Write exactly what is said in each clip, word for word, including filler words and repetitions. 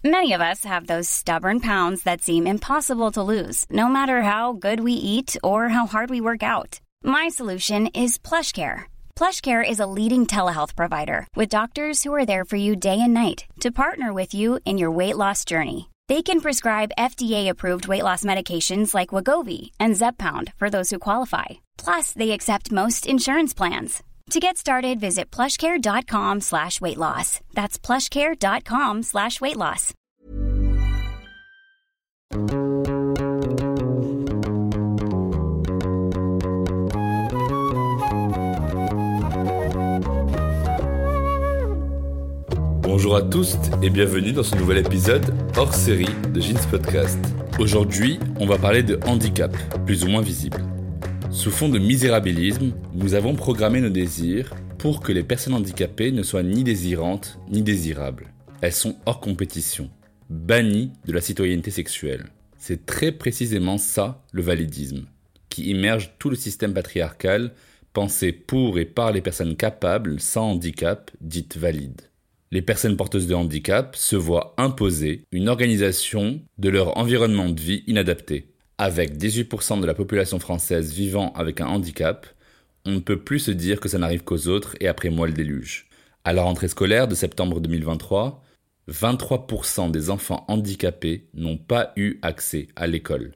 Many of us have those stubborn pounds that seem impossible to lose, no matter how good we eat or how hard we work out. My solution is PlushCare. PlushCare is a leading telehealth provider with doctors who are there for you day and night to partner with you in your weight loss journey. They can prescribe F D A-approved weight loss medications like Wegovy and Zepbound for those who qualify. Plus, they accept most insurance plans. To get started, visit plushcare.com slash weight loss. That's plushcare.com slash weight loss. Bonjour à tous et bienvenue dans ce nouvel épisode hors série de Jeans Podcast. Aujourd'hui, on va parler de handicap, plus ou moins visible. Sous fond de misérabilisme, nous avons programmé nos désirs pour que les personnes handicapées ne soient ni désirantes ni désirables. Elles sont hors compétition, bannies de la citoyenneté sexuelle. C'est très précisément ça, le validisme, qui immerge tout le système patriarcal pensé pour et par les personnes capables, sans handicap, dites valides. Les personnes porteuses de handicap se voient imposer une organisation de leur environnement de vie inadapté. Avec dix-huit pour cent de la population française vivant avec un handicap, on ne peut plus se dire que ça n'arrive qu'aux autres et après moi le déluge. À la rentrée scolaire de septembre deux mille vingt-trois, vingt-trois pour cent des enfants handicapés n'ont pas eu accès à l'école.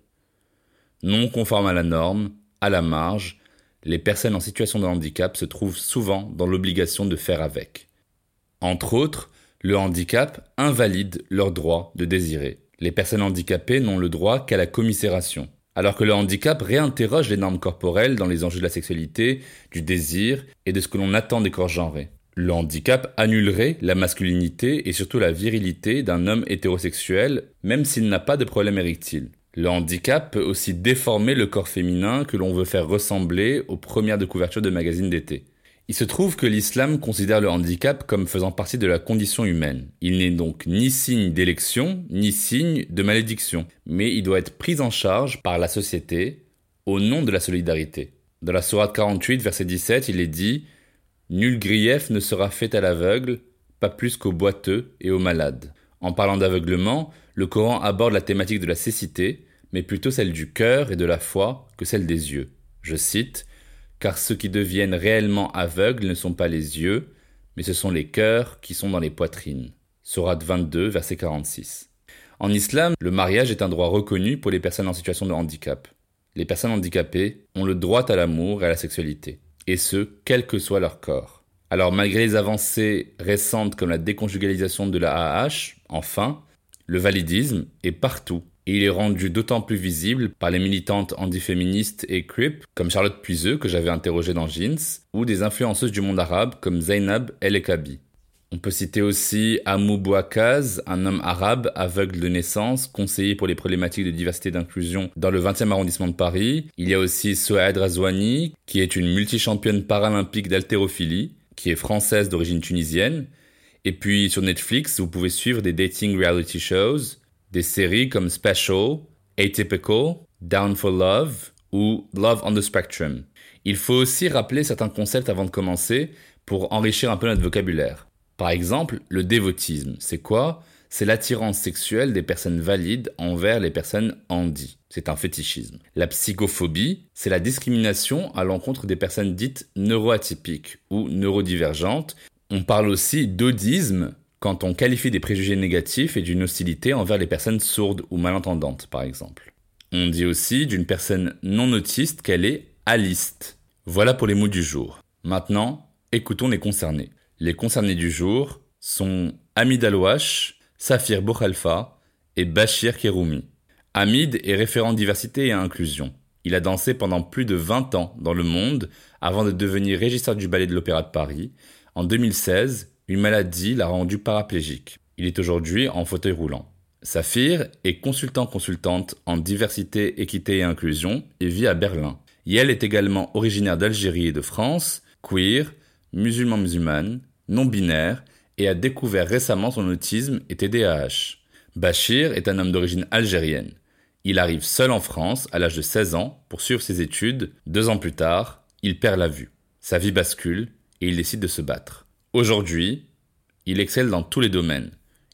Non conformes à la norme, à la marge, les personnes en situation de handicap se trouvent souvent dans l'obligation de faire avec. Entre autres, le handicap invalide leur droit de désirer. Les personnes handicapées n'ont le droit qu'à la commisération, alors que le handicap réinterroge les normes corporelles dans les enjeux de la sexualité, du désir et de ce que l'on attend des corps genrés. Le handicap annulerait la masculinité et surtout la virilité d'un homme hétérosexuel, même s'il n'a pas de problème érectile. Le handicap peut aussi déformer le corps féminin que l'on veut faire ressembler aux premières de couverture de magazines d'été. Il se trouve que l'islam considère le handicap comme faisant partie de la condition humaine. Il n'est donc ni signe d'élection, ni signe de malédiction, mais il doit être pris en charge par la société au nom de la solidarité. Dans la sourate quarante-huit, verset dix-sept, il est dit « Nul grief ne sera fait à l'aveugle, pas plus qu'aux boiteux et aux malades ». En parlant d'aveuglement, le Coran aborde la thématique de la cécité, mais plutôt celle du cœur et de la foi que celle des yeux. Je cite « Car ceux qui deviennent réellement aveugles ne sont pas les yeux, mais ce sont les cœurs qui sont dans les poitrines. » Sourate vingt-deux, verset quarante-six. En islam, le mariage est un droit reconnu pour les personnes en situation de handicap. Les personnes handicapées ont le droit à l'amour et à la sexualité, et ce, quel que soit leur corps. Alors malgré les avancées récentes comme la déconjugalisation de la A H, enfin, le validisme est partout. Et il est rendu d'autant plus visible par les militantes antiféministes et crip comme Charlotte Puiseux, que j'avais interrogée dans Jeans, ou des influenceuses du monde arabe comme Zainab El Ekabi. On peut citer aussi Amou Bouakaz, un homme arabe aveugle de naissance, conseiller pour les problématiques de diversité et d'inclusion dans le vingtième arrondissement de Paris. Il y a aussi Souaed Razouani, qui est une multichampionne paralympique d'haltérophilie, qui est française d'origine tunisienne. Et puis sur Netflix, vous pouvez suivre des dating reality shows, des séries comme Special, Atypical, Down for Love ou Love on the Spectrum. Il faut aussi rappeler certains concepts avant de commencer pour enrichir un peu notre vocabulaire. Par exemple, le dévotisme, c'est quoi ? C'est l'attirance sexuelle des personnes valides envers les personnes handies. C'est un fétichisme. La psychophobie, c'est la discrimination à l'encontre des personnes dites neuroatypiques ou neurodivergentes. On parle aussi d'audisme, quand on qualifie des préjugés négatifs et d'une hostilité envers les personnes sourdes ou malentendantes, par exemple. On dit aussi d'une personne non autiste qu'elle est aliste. Voilà pour les mots du jour. Maintenant, écoutons les concernés. Les concernés du jour sont Hamid Alouache, Safir Bokhalfa et Bachir Keroumi. Hamid est référent diversité et inclusion. Il a dansé pendant plus de vingt ans dans le monde avant de devenir régisseur du ballet de l'Opéra de Paris. En deux mille seize, une maladie l'a rendu paraplégique. Il est aujourd'hui en fauteuil roulant. Safir est consultant-consultante en diversité, équité et inclusion et vit à Berlin. Yael est également originaire d'Algérie et de France, queer, musulman-musulmane, non-binaire et a découvert récemment son autisme et T D A H. Bachir est un homme d'origine algérienne. Il arrive seul en France à l'âge de seize ans pour suivre ses études. Deux ans plus tard, il perd la vue. Sa vie bascule et il décide de se battre. Aujourd'hui, il excelle dans tous les domaines.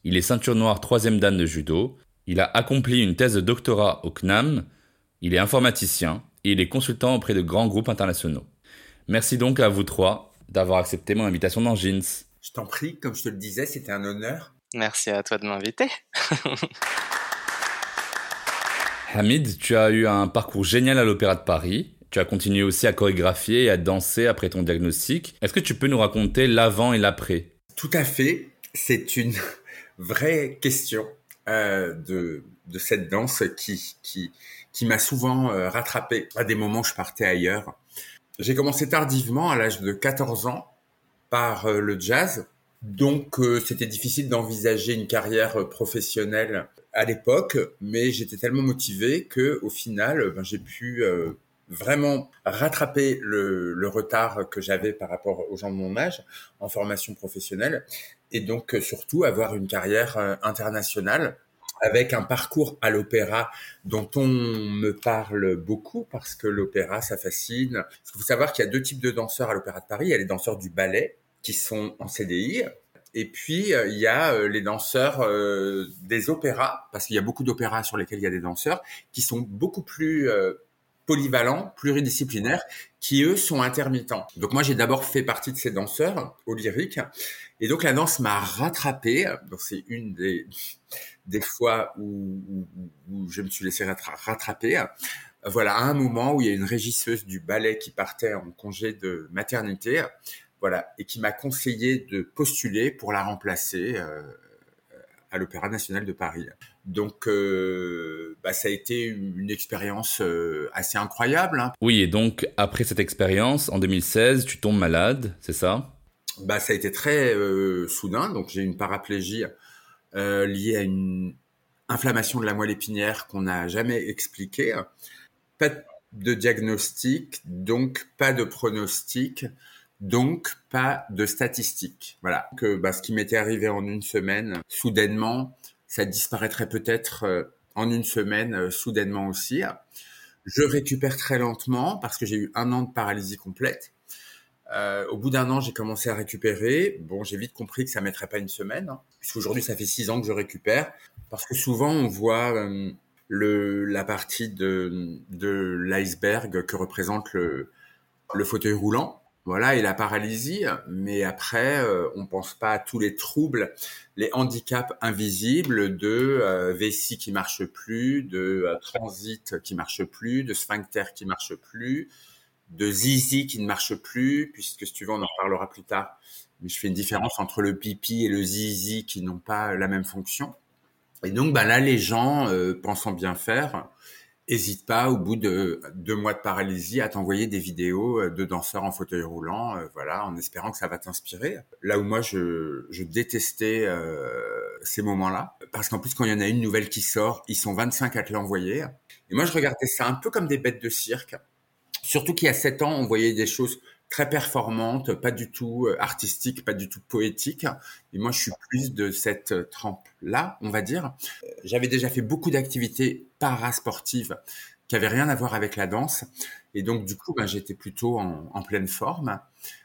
Il est ceinture noire troisième dan de judo. Il a accompli une thèse de doctorat au C N A M. Il est informaticien et il est consultant auprès de grands groupes internationaux. Merci donc à vous trois d'avoir accepté mon invitation dans Jeans. Je t'en prie, comme je te le disais, c'était un honneur. Merci à toi de m'inviter. Hamid, tu as eu un parcours génial à l'Opéra de Paris. Tu as continué aussi à chorégraphier et à danser après ton diagnostic. Est-ce que tu peux nous raconter l'avant et l'après ? Tout à fait. C'est une vraie question euh, de, de cette danse qui, qui, qui m'a souvent euh, rattrapé à des moments où je partais ailleurs. J'ai commencé tardivement, à l'âge de quatorze ans, par euh, le jazz. Donc, euh, c'était difficile d'envisager une carrière euh, professionnelle à l'époque, mais j'étais tellement motivé que, au final, euh, ben, j'ai pu euh, vraiment rattraper le, le retard que j'avais par rapport aux gens de mon âge en formation professionnelle, et donc euh, surtout avoir une carrière euh, internationale avec un parcours à l'opéra dont on me parle beaucoup parce que l'opéra, ça fascine. Il faut savoir qu'il y a deux types de danseurs à l'Opéra de Paris. Il y a les danseurs du ballet qui sont en C D I. Et puis, euh, il y a euh, les danseurs euh, des opéras, parce qu'il y a beaucoup d'opéras sur lesquels il y a des danseurs, qui sont beaucoup plus euh, polyvalents, pluridisciplinaires, qui, eux, sont intermittents. Donc moi, j'ai d'abord fait partie de ces danseurs au lyrique. Et donc, la danse m'a rattrapé. Donc, c'est une des, des fois où, où, où je me suis laissé rattraper. Voilà, à un moment où il y a une régisseuse du ballet qui partait en congé de maternité, voilà, et qui m'a conseillé de postuler pour la remplacer euh, à l'Opéra national de Paris. Donc, euh, bah, ça a été une expérience euh, assez incroyable. Hein. Oui, et donc, après cette expérience, en deux mille seize, tu tombes malade, c'est ça ? Bah, ça a été très euh, soudain. Donc, j'ai eu une paraplégie euh, liée à une inflammation de la moelle épinière qu'on n'a jamais expliquée. Pas de diagnostic, donc pas de pronostic. Donc, pas de statistiques. Voilà. Que, bah, ce qui m'était arrivé en une semaine, soudainement, ça disparaîtrait peut-être euh, en une semaine, euh, soudainement aussi. Je récupère très lentement parce que j'ai eu un an de paralysie complète. Euh, au bout d'un an, j'ai commencé à récupérer. Bon, j'ai vite compris que ça mettrait pas une semaine. Hein, puisqu'aujourd'hui, ça fait six ans que je récupère. Parce que souvent, on voit euh, le, la partie de, de l'iceberg que représente le, le fauteuil roulant. Voilà, et la paralysie, mais après, euh, on pense pas à tous les troubles, les handicaps invisibles de euh, vessie qui marche plus, de euh, transit qui marche plus, de sphincter qui marche plus, de zizi qui ne marche plus, puisque si tu veux, on en reparlera plus tard. Mais je fais une différence entre le pipi et le zizi qui n'ont pas la même fonction. Et donc, bah là, les gens, euh, pensant bien faire, hésite pas, au bout de deux mois de paralysie, à t'envoyer des vidéos de danseurs en fauteuil roulant, euh, voilà, en espérant que ça va t'inspirer. Là où moi, je, je détestais euh, ces moments-là, parce qu'en plus, quand il y en a une nouvelle qui sort, ils sont vingt-cinq à te l'envoyer. Et moi, je regardais ça un peu comme des bêtes de cirque. Surtout qu'il y a sept ans, on voyait des choses très performantes, pas du tout artistiques, pas du tout poétiques. Et moi, je suis plus de cette trempe-là, on va dire. J'avais déjà fait beaucoup d'activités parasportives qui avaient rien à voir avec la danse. Et donc, du coup, ben, j'étais plutôt en, en pleine forme.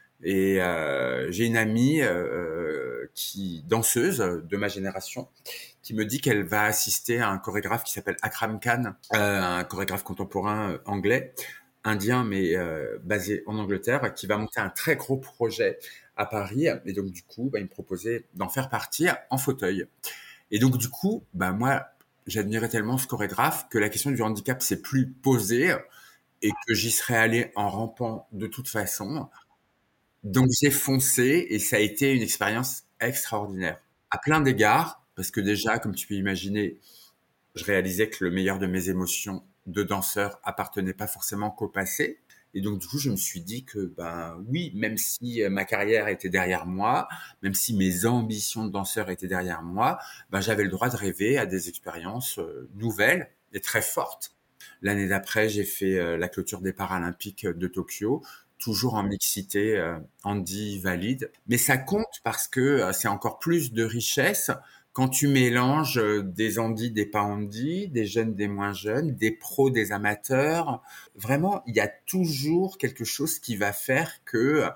Et euh, j'ai une amie euh, qui danseuse de ma génération qui me dit qu'elle va assister à un chorégraphe qui s'appelle Akram Khan, euh, un chorégraphe contemporain anglais, indien mais euh, basé en Angleterre, qui va monter un très gros projet à Paris. Et donc du coup, bah, il me proposait d'en faire partie en fauteuil. Et donc du coup, bah moi, j'admirais tellement ce chorégraphe que la question du handicap s'est plus posée et que j'y serais allé en rampant de toute façon. Donc j'ai foncé et ça a été une expérience extraordinaire à plein d'égards, parce que déjà, comme tu peux imaginer, je réalisais que le meilleur de mes émotions de danseur appartenait pas forcément qu'au passé. Et donc, du coup, je me suis dit que, ben, oui, même si ma carrière était derrière moi, même si mes ambitions de danseur étaient derrière moi, ben, j'avais le droit de rêver à des expériences euh, nouvelles et très fortes. L'année d'après, j'ai fait euh, la clôture des Paralympiques de Tokyo, toujours en mixité euh, handi valide. Mais ça compte parce que euh, c'est encore plus de richesse quand tu mélanges des handis, des pas handis, des jeunes, des moins jeunes, des pros, des amateurs. Vraiment, il y a toujours quelque chose qui va faire que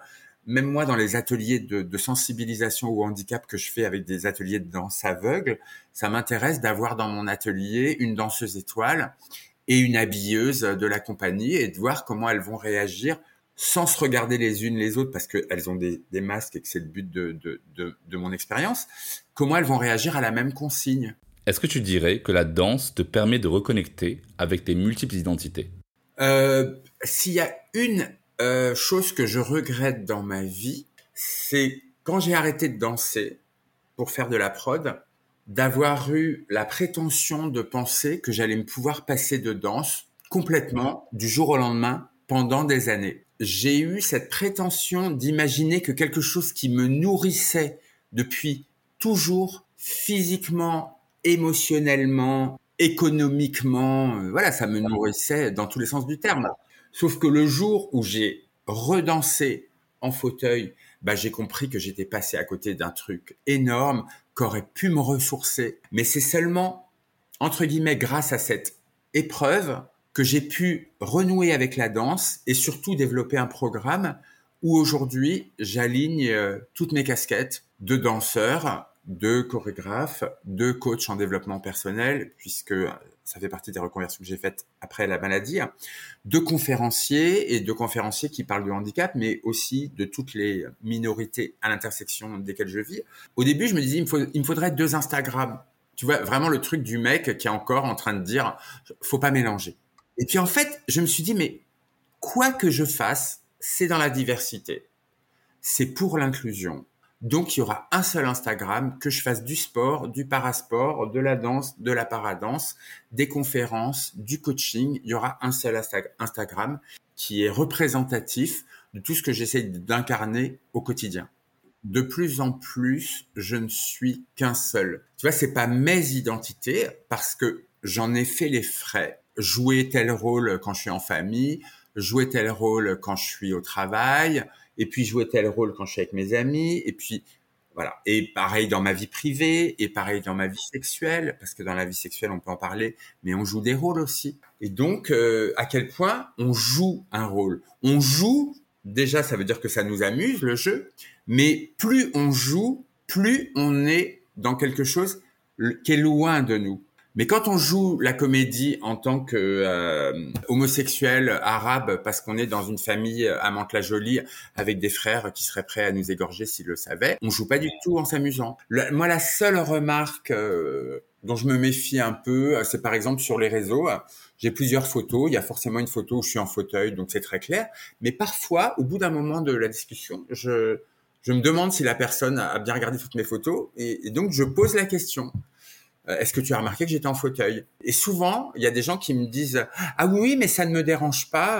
même moi, dans les ateliers de, de sensibilisation au handicap que je fais avec des ateliers de danse aveugle, ça m'intéresse d'avoir dans mon atelier une danseuse étoile et une habilleuse de la compagnie et de voir comment elles vont réagir sans se regarder les unes les autres parce qu'elles ont des, des masques et que c'est le but de, de, de, de mon expérience, comment elles vont réagir à la même consigne. Est-ce que tu dirais que la danse te permet de reconnecter avec tes multiples identités ? euh, S'il y a une euh, chose que je regrette dans ma vie, c'est quand j'ai arrêté de danser pour faire de la prod, d'avoir eu la prétention de penser que j'allais me pouvoir passer de danse complètement du jour au lendemain pendant des années. J'ai eu cette prétention d'imaginer que quelque chose qui me nourrissait depuis toujours, physiquement, émotionnellement, économiquement, euh, voilà, ça me nourrissait dans tous les sens du terme. Sauf que le jour où j'ai redansé en fauteuil, bah, j'ai compris que j'étais passé à côté d'un truc énorme qu'aurait pu me ressourcer. Mais c'est seulement, entre guillemets, grâce à cette épreuve que j'ai pu renouer avec la danse et surtout développer un programme où aujourd'hui, j'aligne euh, toutes mes casquettes de danseur, de chorégraphe, de coach en développement personnel, puisque ça fait partie des reconversions que j'ai faites après la maladie, de conférencier et de conférenciers qui parlent de handicap, mais aussi de toutes les minorités à l'intersection desquelles je vis. Au début, je me disais, il me, faut, il me faudrait deux Instagram. Tu vois, vraiment le truc du mec qui est encore en train de dire, faut pas mélanger. Et puis en fait, je me suis dit, mais quoi que je fasse, c'est dans la diversité. C'est pour l'inclusion. Donc, il y aura un seul Instagram, que je fasse du sport, du parasport, de la danse, de la paradanse, des conférences, du coaching. Il y aura un seul Insta- Instagram qui est représentatif de tout ce que j'essaie d'incarner au quotidien. De plus en plus, je ne suis qu'un seul. Tu vois, c'est pas mes identités parce que j'en ai fait les frais. Jouer tel rôle quand je suis en famille, jouer tel rôle quand je suis au travail, et puis jouer tel rôle quand je suis avec mes amis, et puis voilà. Et pareil dans ma vie privée, et pareil dans ma vie sexuelle, parce que dans la vie sexuelle on peut en parler, mais on joue des rôles aussi. Et donc, euh, à quel point on joue un rôle. On joue, déjà ça veut dire que ça nous amuse le jeu, mais plus on joue, plus on est dans quelque chose qui est loin de nous. Mais quand on joue la comédie en tant que euh, homosexuel arabe, parce qu'on est dans une famille à Mantes-la-Jolie avec des frères qui seraient prêts à nous égorger s'ils le savaient, on joue pas du tout en s'amusant. Le, moi, la seule remarque euh, dont je me méfie un peu, c'est par exemple sur les réseaux. J'ai plusieurs photos. Il y a forcément une photo où je suis en fauteuil, donc c'est très clair. Mais parfois, au bout d'un moment de la discussion, je, je me demande si la personne a bien regardé toutes mes photos, et, et donc je pose la question. Est-ce que tu as remarqué que j'étais en fauteuil ? Et souvent, il y a des gens qui me disent « Ah oui, mais ça ne me dérange pas. »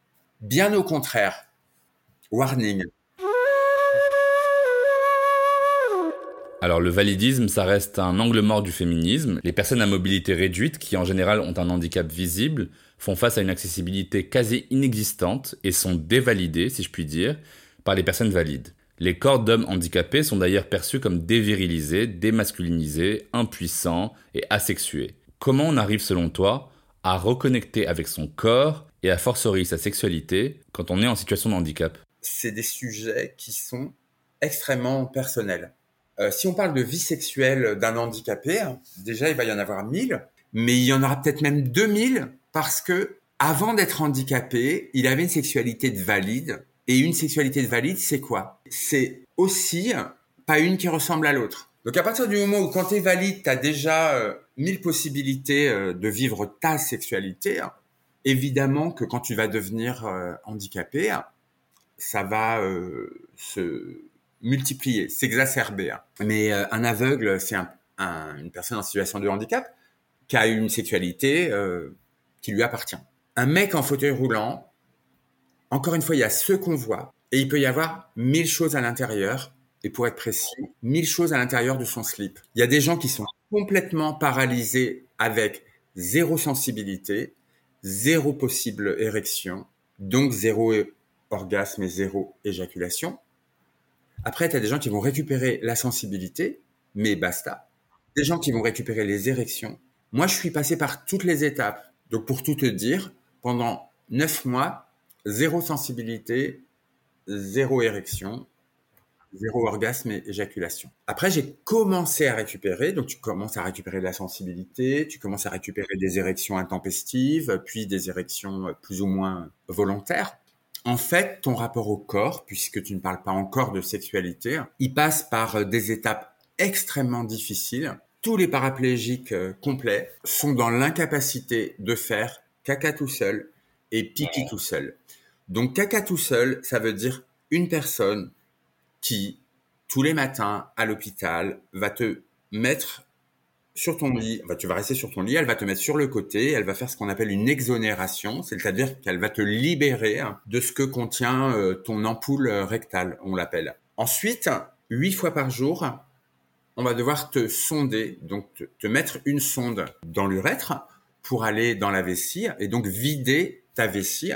Bien au contraire. Warning. Alors le validisme, ça reste un angle mort du féminisme. Les personnes à mobilité réduite, qui en général ont un handicap visible, font face à une accessibilité quasi inexistante et sont dévalidées, si je puis dire, par les personnes valides. Les corps d'hommes handicapés sont d'ailleurs perçus comme dévirilisés, démasculinisés, impuissants et asexués. Comment on arrive selon toi à reconnecter avec son corps et à fortiori sa sexualité quand on est en situation de handicap ? C'est des sujets qui sont extrêmement personnels. Euh, si on parle de vie sexuelle d'un handicapé, déjà il va y en avoir mille, mais il y en aura peut-être même deux mille parce que avant d'être handicapé, il avait une sexualité de valide. Et une sexualité de valide, c'est quoi ? C'est aussi pas une qui ressemble à l'autre. Donc à partir du moment où quand tu es valide, tu as déjà euh, mille possibilités euh, de vivre ta sexualité, hein, évidemment que quand tu vas devenir euh, handicapé, hein, ça va euh, se multiplier, s'exacerber. Hein. Mais euh, un aveugle, c'est un, un, une personne en situation de handicap qui a une sexualité euh, qui lui appartient. Un mec en fauteuil roulant, encore une fois, il y a ce qu'on voit et il peut y avoir mille choses à l'intérieur. Et pour être précis, mille choses à l'intérieur de son slip. Il y a des gens qui sont complètement paralysés avec zéro sensibilité, zéro possible érection, donc zéro orgasme et zéro éjaculation. Après, tu as des gens qui vont récupérer la sensibilité, mais basta. Des gens qui vont récupérer les érections. Moi, je suis passé par toutes les étapes. Donc, pour tout te dire, pendant neuf mois, zéro sensibilité, zéro érection, zéro orgasme et éjaculation. Après, j'ai commencé à récupérer, donc tu commences à récupérer de la sensibilité, tu commences à récupérer des érections intempestives, puis des érections plus ou moins volontaires. En fait, ton rapport au corps, puisque tu ne parles pas encore de sexualité, il passe par des étapes extrêmement difficiles. Tous les paraplégiques complets sont dans l'incapacité de faire caca tout seul et pipi tout seul. Donc caca tout seul, ça veut dire une personne qui, tous les matins à l'hôpital, va te mettre sur ton lit, enfin, tu vas rester sur ton lit, elle va te mettre sur le côté, elle va faire ce qu'on appelle une exonération, c'est-à-dire qu'elle va te libérer de ce que contient euh, ton ampoule rectale, on l'appelle. Ensuite, huit fois par jour, on va devoir te sonder, donc te, te mettre une sonde dans l'urètre pour aller dans la vessie et donc vider ta vessie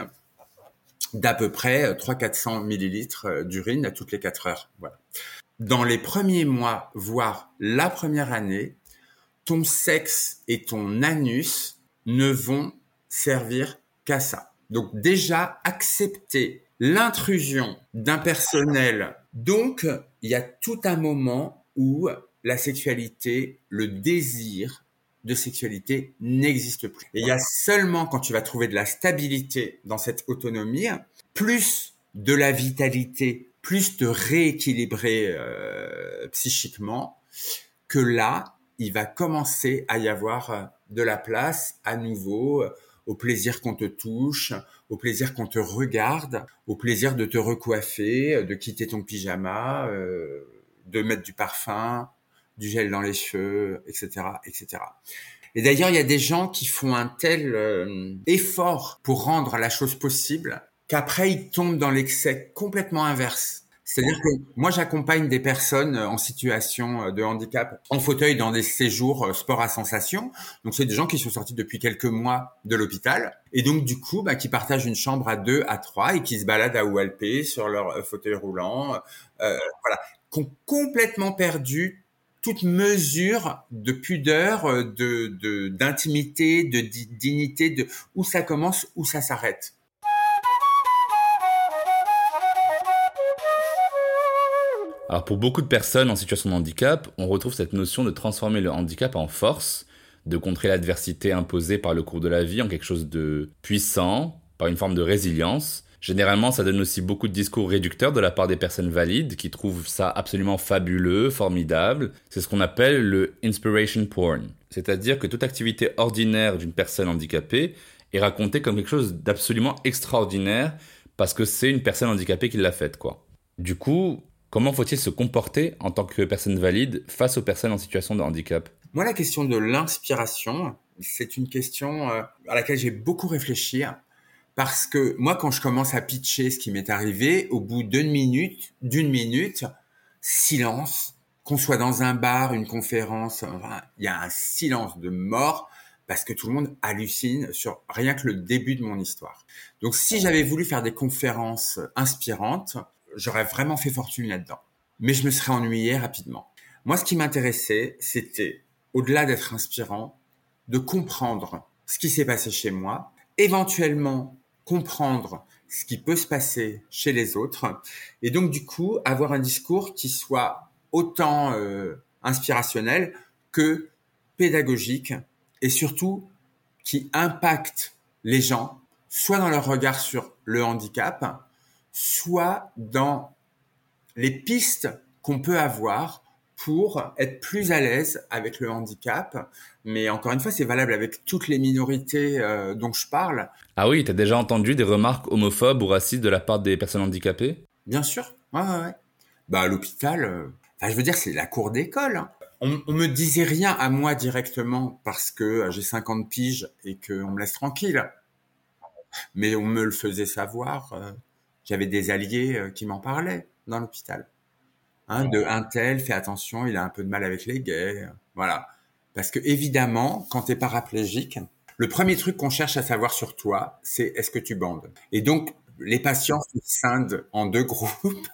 d'à peu près trois cents à quatre cents millilitres d'urine à toutes les quatre heures. Voilà. Dans les premiers mois, voire la première année, ton sexe et ton anus ne vont servir qu'à ça. Donc déjà, accepter l'intrusion d'un personnel. Donc, il y a tout un moment où la sexualité, le désir de sexualité n'existe plus. Et il y a seulement quand tu vas trouver de la stabilité dans cette autonomie, plus de la vitalité, plus de rééquilibrer euh, psychiquement, que là, il va commencer à y avoir de la place à nouveau au plaisir qu'on te touche, au plaisir qu'on te regarde, au plaisir de te recoiffer, de quitter ton pyjama, euh, de mettre du parfum, du gel dans les cheveux, et cetera, et cetera. Et d'ailleurs, il y a des gens qui font un tel euh, effort pour rendre la chose possible qu'après, ils tombent dans l'excès complètement inverse. C'est-à-dire que moi, j'accompagne des personnes en situation de handicap en fauteuil dans des séjours sport à sensation. Donc, c'est des gens qui sont sortis depuis quelques mois de l'hôpital et donc, du coup, bah, qui partagent une chambre à deux, à trois et qui se baladent à O L P sur leur fauteuil roulant. Euh, voilà, qui ont complètement perdu toute mesure de pudeur, de, de, d'intimité, de di- dignité, de où ça commence, où ça s'arrête. Alors pour beaucoup de personnes en situation de handicap, on retrouve cette notion de transformer le handicap en force, de contrer l'adversité imposée par le cours de la vie en quelque chose de puissant, par une forme de résilience. Généralement, ça donne aussi beaucoup de discours réducteurs de la part des personnes valides qui trouvent ça absolument fabuleux, formidable. C'est ce qu'on appelle le inspiration porn. C'est-à-dire que toute activité ordinaire d'une personne handicapée est racontée comme quelque chose d'absolument extraordinaire parce que c'est une personne handicapée qui l'a faite, quoi. Du coup, comment faut-il se comporter en tant que personne valide face aux personnes en situation de handicap ? Moi, la question de l'inspiration, c'est une question à laquelle j'ai beaucoup réfléchi. Parce que moi, quand je commence à pitcher ce qui m'est arrivé, au bout d'une minute, d'une minute, silence, qu'on soit dans un bar, une conférence, enfin, il y a un silence de mort parce que tout le monde hallucine sur rien que le début de mon histoire. Donc, si j'avais voulu faire des conférences inspirantes, j'aurais vraiment fait fortune là-dedans. Mais je me serais ennuyé rapidement. Moi, ce qui m'intéressait, c'était, au-delà d'être inspirant, de comprendre ce qui s'est passé chez moi, éventuellement comprendre ce qui peut se passer chez les autres et donc du coup avoir un discours qui soit autant euh, inspirationnel que pédagogique et surtout qui impacte les gens soit dans leur regard sur le handicap, soit dans les pistes qu'on peut avoir pour être plus à l'aise avec le handicap. Mais encore une fois, c'est valable avec toutes les minorités euh, dont je parle. Ah oui, t'as déjà entendu des remarques homophobes ou racistes de la part des personnes handicapées ? Bien sûr, ouais, ouais, ouais. Bah, à l'hôpital, euh, enfin, je veux dire, c'est la cour d'école. Hein. On, on me disait rien à moi directement parce que j'ai cinquante piges et qu'on me laisse tranquille. Mais on me le faisait savoir. Euh, j'avais des alliés euh, qui m'en parlaient dans l'hôpital. Hein, de un tel, fais attention, il a un peu de mal avec les gays. Voilà. Parce que évidemment, quand t'es paraplégique, le premier truc qu'on cherche à savoir sur toi, c'est est-ce que tu bandes. Et donc, les patients se scindent en deux groupes,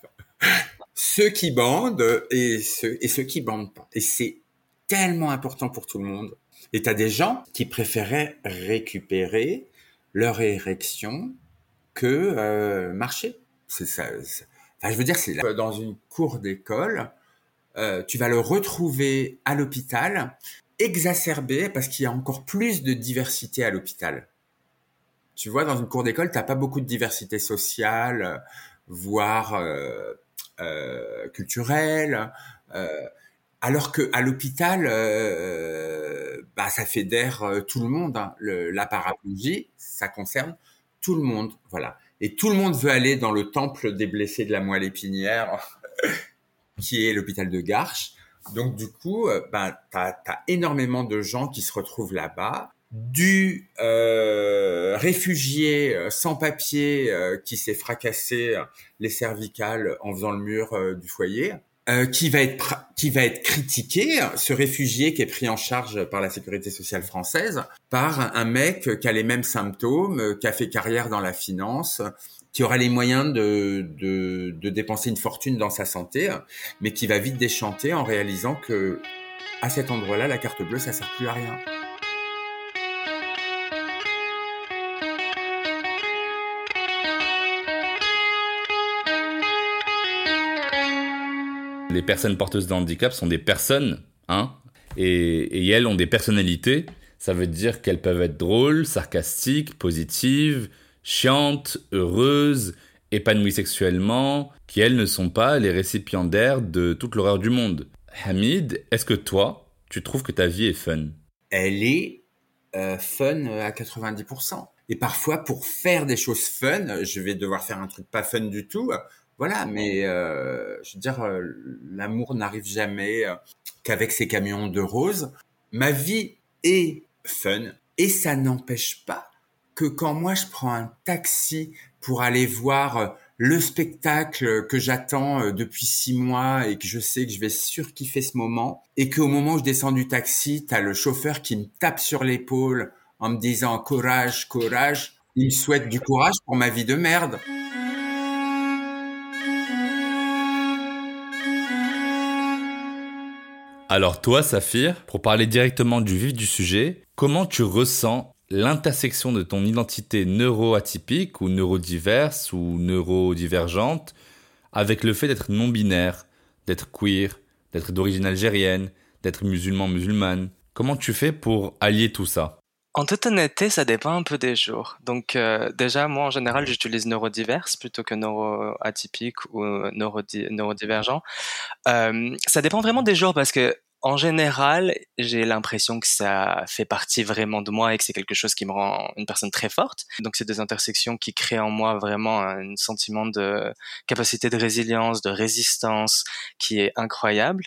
ceux qui bandent et ceux, et ceux qui bandent pas. Et c'est tellement important pour tout le monde. Et t'as des gens qui préféraient récupérer leur érection que euh, marcher. C'est ça. c'est- Enfin, je veux dire, c'est là- dans une cour d'école, euh, tu vas le retrouver à l'hôpital, exacerbé parce qu'il y a encore plus de diversité à l'hôpital. Tu vois, dans une cour d'école, t'as pas beaucoup de diversité sociale, euh, voire euh, euh, culturelle. euh, Alors que à l'hôpital, euh, bah, ça fédère euh, tout le monde. Hein. Le, la paraplégie, ça concerne tout le monde, voilà. Et tout le monde veut aller dans le temple des blessés de la moelle épinière, qui est l'hôpital de Garches. Donc du coup, euh, bah, t'as, t'as énormément de gens qui se retrouvent là-bas, du euh, réfugié euh, sans papier euh, qui s'est fracassé euh, les cervicales en faisant le mur euh, du foyer, euh, qui va être pr- qui va être critiqué, ce réfugié qui est pris en charge par la sécurité sociale française, par un, un mec qui a les mêmes symptômes, euh, qui a fait carrière dans la finance, qui aura les moyens de, de, de dépenser une fortune dans sa santé, mais qui va vite déchanter en réalisant que à cet endroit-là, la carte bleue, ça sert plus à rien. Les personnes porteuses de handicap sont des personnes, hein, et, et elles ont des personnalités. Ça veut dire qu'elles peuvent être drôles, sarcastiques, positives, chiantes, heureuses, épanouies sexuellement, qui elles ne sont pas les récipiendaires de toute l'horreur du monde. Hamid, est-ce que toi, tu trouves que ta vie est fun? Elle est euh, fun à quatre-vingt-dix pour cent. Et parfois, pour faire des choses fun, je vais devoir faire un truc pas fun du tout. Voilà, mais euh, je veux dire, euh, l'amour n'arrive jamais euh, qu'avec ses camions de roses. Ma vie est fun et ça n'empêche pas que quand moi je prends un taxi pour aller voir euh, le spectacle que j'attends euh, depuis six mois et que je sais que je vais surkiffer ce moment, et qu'au moment où je descends du taxi, t'as le chauffeur qui me tape sur l'épaule en me disant courage, courage, il me souhaite du courage pour ma vie de merde. Alors toi, Saphir, pour parler directement du vif du sujet, comment tu ressens l'intersection de ton identité neuroatypique ou neurodiverse ou neurodivergente avec le fait d'être non-binaire, d'être queer, d'être d'origine algérienne, d'être musulman-musulmane? Comment tu fais pour allier tout ça? En toute honnêteté, ça dépend un peu des jours. Donc euh, déjà, moi en général, j'utilise neurodiverse plutôt que neuroatypique ou neurodi- neurodivergent. Euh, ça dépend vraiment des jours parce que en général, j'ai l'impression que ça fait partie vraiment de moi et que c'est quelque chose qui me rend une personne très forte. Donc c'est des intersections qui créent en moi vraiment un sentiment de capacité de résilience, de résistance qui est incroyable.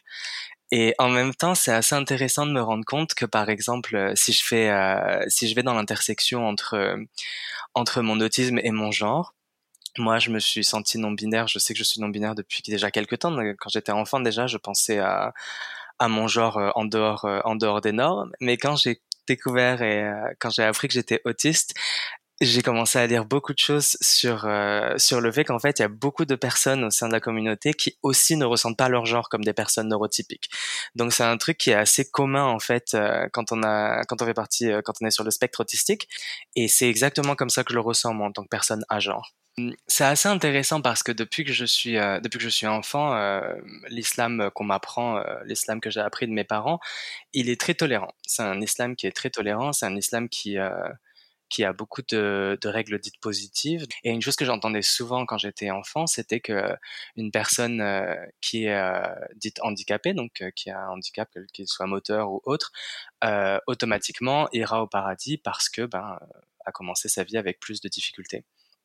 Et en même temps, c'est assez intéressant de me rendre compte que, par exemple, euh, si je fais, euh, si je vais dans l'intersection entre euh, entre mon autisme et mon genre, moi, je me suis senti non-binaire. Je sais que je suis non-binaire depuis déjà quelques temps. Donc, quand j'étais enfant, déjà, je pensais à à mon genre euh, en dehors euh, en dehors des normes. Mais quand j'ai découvert et euh, quand j'ai appris que j'étais autiste, j'ai commencé à lire beaucoup de choses sur euh, sur le fait qu'en fait il y a beaucoup de personnes au sein de la communauté qui aussi ne ressentent pas leur genre comme des personnes neurotypiques. Donc c'est un truc qui est assez commun en fait euh, quand on a quand on fait partie euh, quand on est sur le spectre autistique, et c'est exactement comme ça que je le ressens moi en tant que personne à genre. Hum, C'est assez intéressant parce que depuis que je suis euh, depuis que je suis enfant, euh, l'islam qu'on m'apprend, euh, l'islam que j'ai appris de mes parents, il est très tolérant. C'est un islam qui est très tolérant. C'est un islam qui euh, qui a beaucoup de, de règles dites positives. Et une chose que j'entendais souvent quand j'étais enfant, c'était que une personne euh, qui est euh, dite handicapée, donc euh, qui a un handicap, quel qu'il soit moteur ou autre, euh, automatiquement ira au paradis parce que ben euh, a commencé sa vie avec plus de difficultés.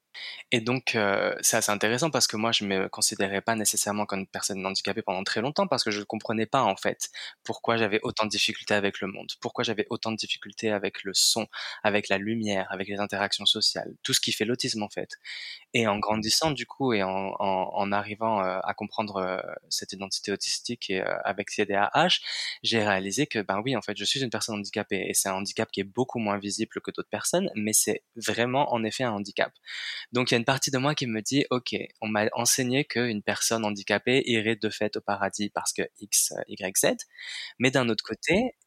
Et donc, euh, c'est assez intéressant parce que moi, je me considérais pas nécessairement comme une personne handicapée pendant très longtemps parce que je ne comprenais pas, en fait, pourquoi j'avais autant de difficultés avec le monde, pourquoi j'avais autant de difficultés avec le son, avec la lumière, avec les interactions sociales, tout ce qui fait l'autisme, en fait. Et en grandissant, du coup, et en, en, en arrivant euh, à comprendre euh, cette identité autistique et euh, avec C D A H, j'ai réalisé que, ben oui, en fait, je suis une personne handicapée et c'est un handicap qui est beaucoup moins visible que d'autres personnes, mais c'est vraiment, en effet, un handicap. Donc il y a une partie de moi qui me dit, ok, on m'a enseigné qu'une personne handicapée irait de fait au paradis parce que X, Y, Z, mais d'un autre côté,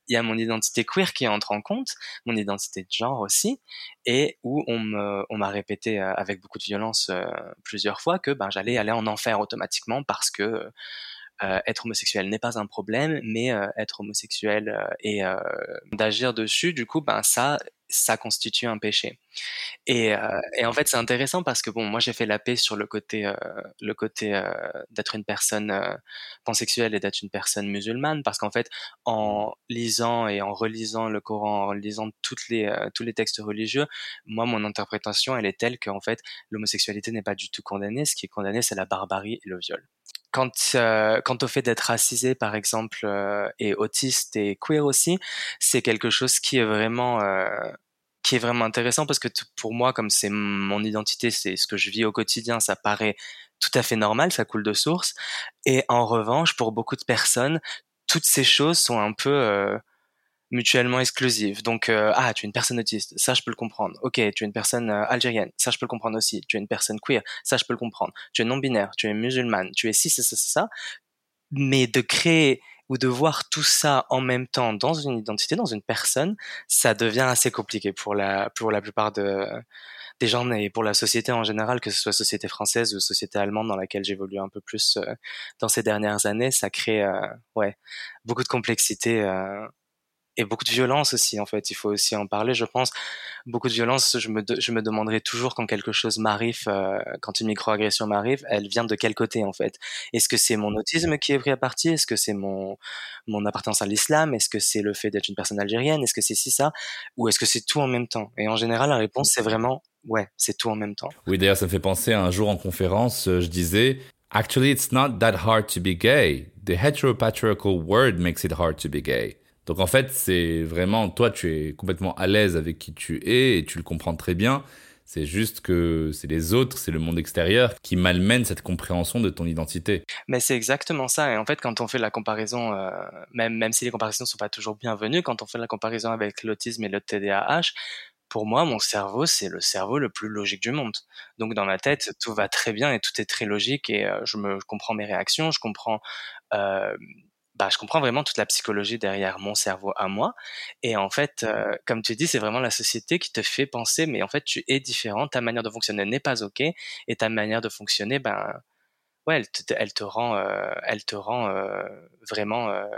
il y a mon identité queer qui entre en compte, mon identité de genre aussi, et où on me, on m'a répété euh, avec beaucoup de violence euh, plusieurs fois que ben j'allais aller en enfer automatiquement parce que euh, être homosexuel n'est pas un problème, mais euh, être homosexuel euh, et euh, d'agir dessus, du coup, ben ça, ça constitue un péché. Et, euh, et en fait, c'est intéressant parce que bon, moi, j'ai fait la paix sur le côté, euh, le côté euh, d'être une personne euh, pansexuelle et d'être une personne musulmane, parce qu'en fait, en lisant et en relisant le Coran, en lisant toutes les, euh, tous les textes religieux, moi, mon interprétation, elle est telle qu'en fait, l'homosexualité n'est pas du tout condamnée. Ce qui est condamné, c'est la barbarie et le viol. Quant, euh, quant au fait d'être racisé, par exemple, euh, et autiste et queer aussi, c'est quelque chose qui est vraiment euh, qui est vraiment intéressant parce que t- pour moi, comme c'est mon identité, c'est ce que je vis au quotidien, ça paraît tout à fait normal, ça coule de source. Et en revanche, pour beaucoup de personnes, toutes ces choses sont un peu euh, mutuellement exclusives. Donc, euh, ah, tu es une personne autiste, ça je peux le comprendre. Ok, tu es une personne euh, algérienne, ça je peux le comprendre aussi. Tu es une personne queer, ça je peux le comprendre. Tu es non-binaire, tu es musulmane, tu es ci, ça, ça, ça, ça. Mais de créer ou de voir tout ça en même temps dans une identité, dans une personne, ça devient assez compliqué pour la pour la plupart de des gens et pour la société en général, que ce soit société française ou société allemande dans laquelle j'évolue un peu plus euh, dans ces dernières années, ça crée euh, ouais beaucoup de complexité euh, et beaucoup de violence aussi, en fait. Il faut aussi en parler, je pense. Beaucoup de violence, je me, de- je me demanderai toujours quand quelque chose m'arrive, euh, quand une microagression m'arrive, elle vient de quel côté, en fait? Est-ce que c'est mon autisme qui est pris à partie? Est-ce que c'est mon, mon appartenance à l'islam? Est-ce que c'est le fait d'être une personne algérienne? Est-ce que c'est ci, ça? Ou est-ce que c'est tout en même temps? Et en général, la réponse, c'est vraiment, ouais, c'est tout en même temps. Oui, d'ailleurs, ça me fait penser à un jour en conférence, euh, je disais, Actually, it's not that hard to be gay. The heteropatriarchal world makes it hard to be gay. Donc en fait, c'est vraiment, toi, tu es complètement à l'aise avec qui tu es et tu le comprends très bien. C'est juste que c'est les autres, c'est le monde extérieur qui malmène cette compréhension de ton identité. Mais c'est exactement ça. Et en fait, quand on fait la comparaison, euh, même, même si les comparaisons sont pas toujours bienvenues, quand on fait la comparaison avec l'autisme et le T D A H, pour moi, mon cerveau, c'est le cerveau le plus logique du monde. Donc, dans ma tête, tout va très bien et tout est très logique et euh, je me je comprends mes réactions, je comprends, euh, bah, je comprends vraiment toute la psychologie derrière mon cerveau à moi. Et en fait, euh, comme tu dis, c'est vraiment la société qui te fait penser, mais en fait, tu es différent, ta manière de fonctionner n'est pas OK et ta manière de fonctionner, ben, ouais, elle te, elle te rend, euh, elle te rend euh, vraiment, euh,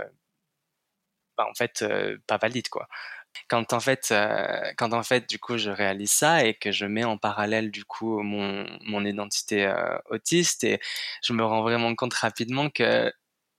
bah, en fait, euh, pas valide, quoi. Quand en fait, euh, quand en fait, du coup, je réalise ça et que je mets en parallèle, du coup, mon, mon identité euh, autiste, et je me rends vraiment compte rapidement que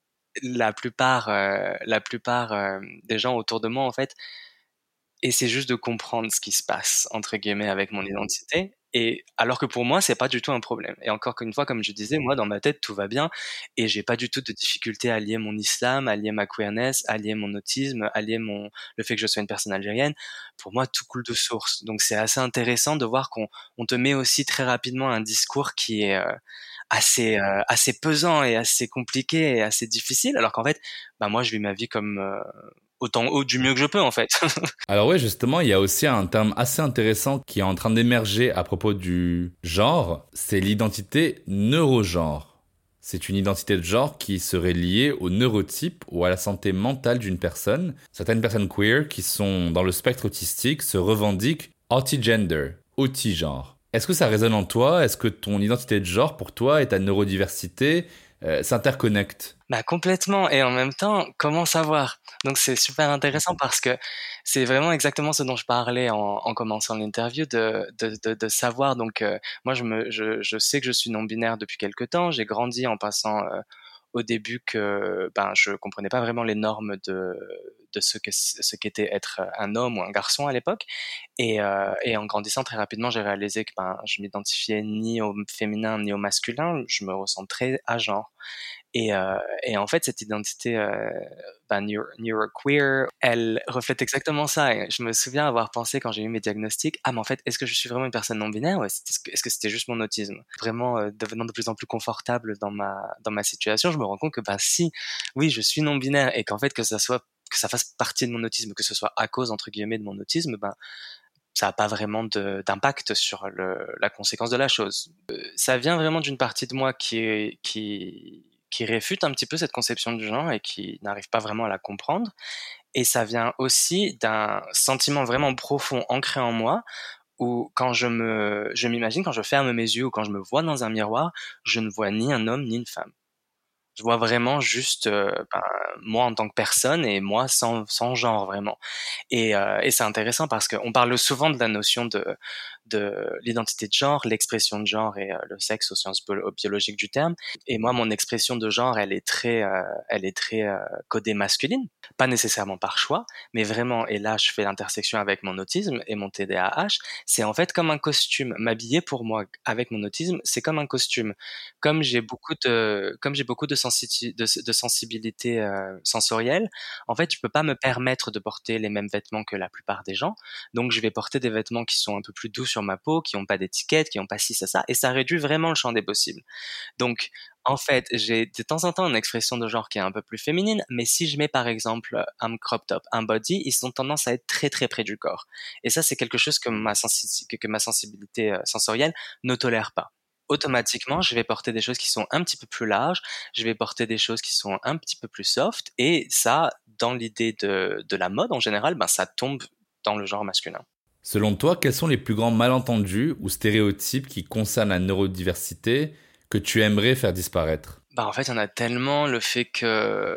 la plupart, euh, la plupart euh, des gens autour de moi, en fait, essaient juste de comprendre ce qui se passe, entre guillemets, avec mon identité. Et alors que pour moi, c'est pas du tout un problème. Et encore une fois, comme je disais, moi, dans ma tête, tout va bien et j'ai pas du tout de difficulté à lier mon islam, à lier ma queerness, à lier mon autisme, à lier mon, le fait que je sois une personne algérienne. Pour moi, tout coule de source. Donc, c'est assez intéressant de voir qu'on on te met aussi très rapidement un discours qui est euh, assez euh, assez pesant et assez compliqué et assez difficile, alors qu'en fait, bah moi, je vis ma vie comme euh, autant haut du mieux que je peux, en fait. Alors ouais, justement, il y a aussi un terme assez intéressant qui est en train d'émerger à propos du genre, c'est l'identité neurogenre. C'est une identité de genre qui serait liée au neurotype ou à la santé mentale d'une personne. Certaines personnes queer qui sont dans le spectre autistique se revendiquent autigender, auti-genre. Est-ce que ça résonne en toi? Est-ce que ton identité de genre pour toi et ta neurodiversité euh, s'interconnectent? Bah complètement, et en même temps, comment savoir? Donc c'est super intéressant parce que c'est vraiment exactement ce dont je parlais en, en commençant l'interview, de, de, de, de savoir. Donc euh, moi je me je, je sais que je suis non binaire depuis quelque temps. J'ai grandi en passant euh, au début que ben je comprenais pas vraiment les normes de de ce que ce qu'était être un homme ou un garçon à l'époque. Et, euh, et en grandissant très rapidement, j'ai réalisé que ben je m'identifiais ni au féminin ni au masculin. Je me ressens très à genre. Et, euh, et en fait, cette identité euh, ben, neuro, neuroqueer, elle reflète exactement ça. Et je me souviens avoir pensé quand j'ai eu mes diagnostics, ah mais en fait, est-ce que je suis vraiment une personne non binaire ou est-ce que, est-ce que c'était juste mon autisme? Vraiment euh, devenant de plus en plus confortable dans ma dans ma situation, je me rends compte que bah si, oui, je suis non binaire et qu'en fait que ça soit que ça fasse partie de mon autisme, que ce soit à cause entre guillemets de mon autisme, ben ça n'a pas vraiment de, d'impact sur le, la conséquence de la chose. Euh, ça vient vraiment d'une partie de moi qui est, qui qui réfute un petit peu cette conception du genre et qui n'arrive pas vraiment à la comprendre. Et ça vient aussi d'un sentiment vraiment profond ancré en moi où quand je me, je m'imagine, quand je ferme mes yeux ou quand je me vois dans un miroir, je ne vois ni un homme ni une femme. Je vois vraiment juste euh, ben, moi en tant que personne et moi sans, sans genre vraiment. Et, euh, et c'est intéressant parce qu'on parle souvent de la notion de, de l'identité de genre, l'expression de genre et euh, le sexe aux sciences bio- biologiques du terme. Et moi, mon expression de genre, elle est très, euh, elle est très euh, codée masculine, pas nécessairement par choix, mais vraiment. Et là, je fais l'intersection avec mon autisme et mon T D A H. C'est en fait comme un costume. M'habiller pour moi avec mon autisme, c'est comme un costume. Comme j'ai beaucoup de, comme j'ai beaucoup de, sensiti- de, de sensibilité euh, sensorielle, en fait, je peux pas me permettre de porter les mêmes vêtements que la plupart des gens. Donc, je vais porter des vêtements qui sont un peu plus doux sur ma peau, qui n'ont pas d'étiquette, qui n'ont pas ci, ça, ça, et ça réduit vraiment le champ des possibles. Donc, en fait, j'ai de temps en temps une expression de genre qui est un peu plus féminine, mais si je mets par exemple un crop top, un body, ils ont tendance à être très très près du corps. Et ça, c'est quelque chose que ma, sensi- que, que ma sensibilité euh, sensorielle ne tolère pas. Automatiquement, je vais porter des choses qui sont un petit peu plus larges, je vais porter des choses qui sont un petit peu plus soft, et ça, dans l'idée de, de la mode en général, ben ça tombe dans le genre masculin. Selon toi, quels sont les plus grands malentendus ou stéréotypes qui concernent la neurodiversité que tu aimerais faire disparaître? Bah en fait, il y en a tellement le fait que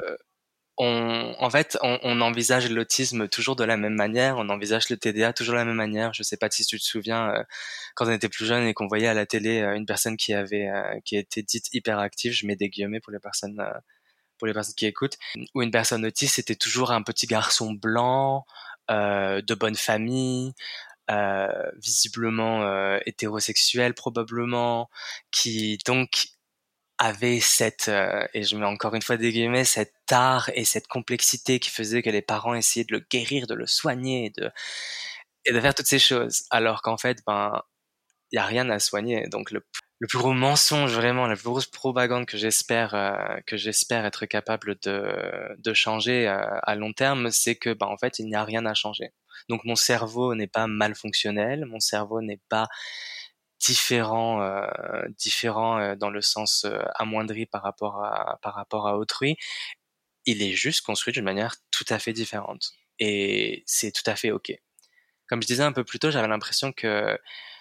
on, en fait, on, on envisage l'autisme toujours de la même manière, on envisage le T D A toujours de la même manière. Je sais pas si tu te souviens euh, quand on était plus jeune et qu'on voyait à la télé euh, une personne qui avait euh, qui était dite hyperactive, je mets des guillemets pour les personnes euh, pour les personnes qui écoutent, ou une personne autiste, c'était toujours un petit garçon blanc, euh, de bonne famille, euh, visiblement euh, hétérosexuel probablement, qui donc avait cette, euh, et je mets encore une fois des guillemets, cet art et cette complexité qui faisait que les parents essayaient de le guérir, de le soigner, de, et de faire toutes ces choses. Alors qu'en fait, ben, il y a rien à soigner. Donc le, le plus gros mensonge vraiment, la plus grosse propagande que j'espère euh, que j'espère être capable de, de changer euh, à long terme, c'est que ben en fait il n'y a rien à changer. Donc mon cerveau n'est pas mal fonctionnel, mon cerveau n'est pas différent euh, différent euh, dans le sens euh, amoindri par rapport à par rapport à autrui. Il est juste construit d'une manière tout à fait différente et c'est tout à fait ok. Comme je disais un peu plus tôt, j'avais l'impression que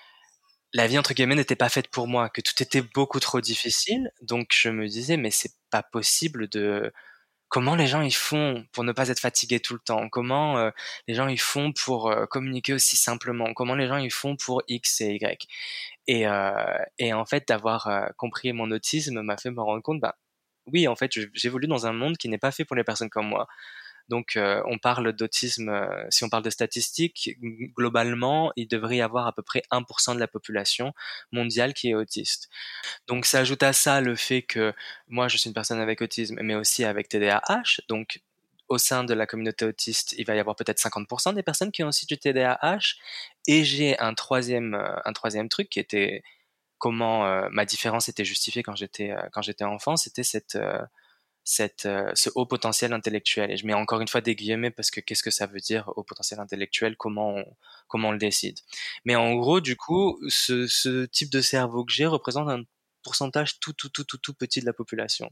la vie entre guillemets n'était pas faite pour moi, que tout était beaucoup trop difficile. Donc je me disais mais c'est pas possible de comment les gens ils font pour ne pas être fatigués tout le temps, comment euh, les gens ils font pour euh, communiquer aussi simplement, comment les gens ils font pour X et Y. Et, euh, et en fait d'avoir euh, compris mon autisme m'a fait me rendre compte, ben oui en fait je- j'évolue dans un monde qui n'est pas fait pour les personnes comme moi. Donc, euh, on parle d'autisme, euh, si on parle de statistiques, g- globalement, il devrait y avoir à peu près un pour cent de la population mondiale qui est autiste. Donc, ça ajoute à ça le fait que moi, je suis une personne avec autisme, mais aussi avec T D A H. Donc, au sein de la communauté autiste, il va y avoir peut-être cinquante pour cent des personnes qui ont aussi du T D A H. Et j'ai un troisième, euh, un troisième truc qui était comment euh, ma différence était justifiée quand j'étais euh, quand j'étais enfant, c'était cette euh, cette, euh, ce haut potentiel intellectuel. Et je mets encore une fois des guillemets parce que qu'est-ce que ça veut dire haut potentiel intellectuel, comment on, comment on le décide. Mais en gros, du coup, ce, ce type de cerveau que j'ai représente un pourcentage tout, tout, tout, tout, tout petit de la population.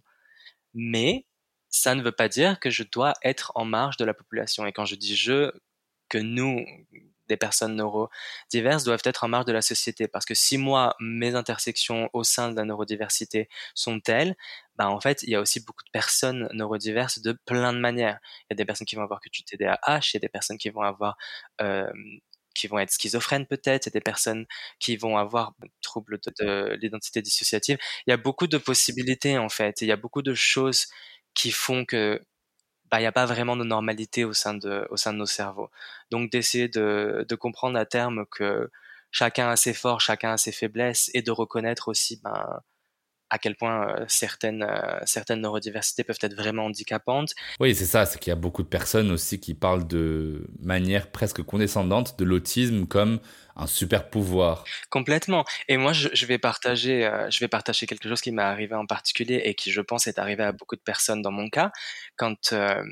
Mais ça ne veut pas dire que je dois être en marge de la population. Et quand je dis je, que nous, des personnes neurodiverses, doivent être en marge de la société. Parce que si moi, mes intersections au sein de la neurodiversité sont telles, bah en fait, il y a aussi beaucoup de personnes neurodiverses de plein de manières. Il y a des personnes qui vont avoir que du T D A H, il y a des personnes qui vont avoir euh, qui vont être schizophrènes peut-être, il y a des personnes qui vont avoir troubles de, de l'identité dissociative. Il y a beaucoup de possibilités en fait, il y a beaucoup de choses qui font que bah, il n'y a pas vraiment de normalité au sein de, au sein de nos cerveaux. Donc d'essayer de, de comprendre à terme que chacun a ses forces, chacun a ses faiblesses, et de reconnaître aussi ben, à quel point euh, certaines, euh, certaines neurodiversités peuvent être vraiment handicapantes. Oui, c'est ça, c'est qu'il y a beaucoup de personnes aussi qui parlent de manière presque condescendante de l'autisme comme un super pouvoir. Complètement. Et moi, je, je vais partager, euh, je vais partager quelque chose qui m'est arrivé en particulier et qui, je pense, est arrivé à beaucoup de personnes dans mon cas. Quand, euh,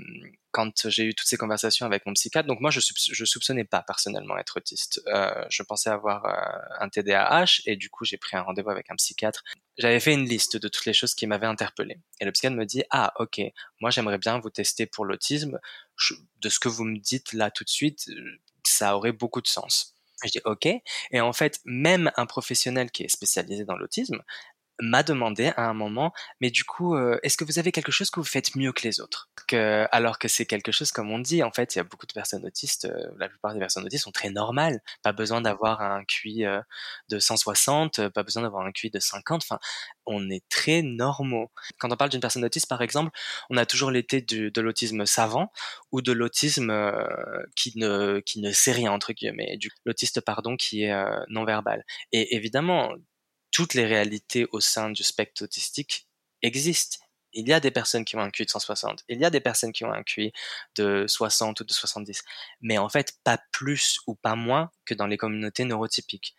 quand j'ai eu toutes ces conversations avec mon psychiatre, donc moi je, soupç- je soupçonnais pas personnellement être autiste. Euh, je pensais avoir euh, un T D A H et du coup j'ai pris un rendez-vous avec un psychiatre. J'avais fait une liste de toutes les choses qui m'avaient interpellé. Et le psychiatre me dit ah ok, moi j'aimerais bien vous tester pour l'autisme. Je- de ce que vous me dites là tout de suite, euh, ça aurait beaucoup de sens. Je dis ok. Et en fait, même un professionnel qui est spécialisé dans l'autisme m'a demandé à un moment, mais du coup, euh, est-ce que vous avez quelque chose que vous faites mieux que les autres que, alors que c'est quelque chose, comme on dit, en fait, il y a beaucoup de personnes autistes, euh, la plupart des personnes autistes sont très normales, pas besoin d'avoir un Q I euh, de cent soixante, euh, pas besoin d'avoir un Q I de cinquante, enfin, on est très normaux. Quand on parle d'une personne autiste, par exemple, on a toujours l'été du, de l'autisme savant ou de l'autisme euh, qui ne qui ne sait rien, entre guillemets, du l'autiste, pardon, qui est euh, non-verbal. Et évidemment, toutes les réalités au sein du spectre autistique existent. Il y a des personnes qui ont un Q I de cent soixante, il y a des personnes qui ont un Q I de soixante ou de soixante-dix, mais en fait pas plus ou pas moins que dans les communautés neurotypiques.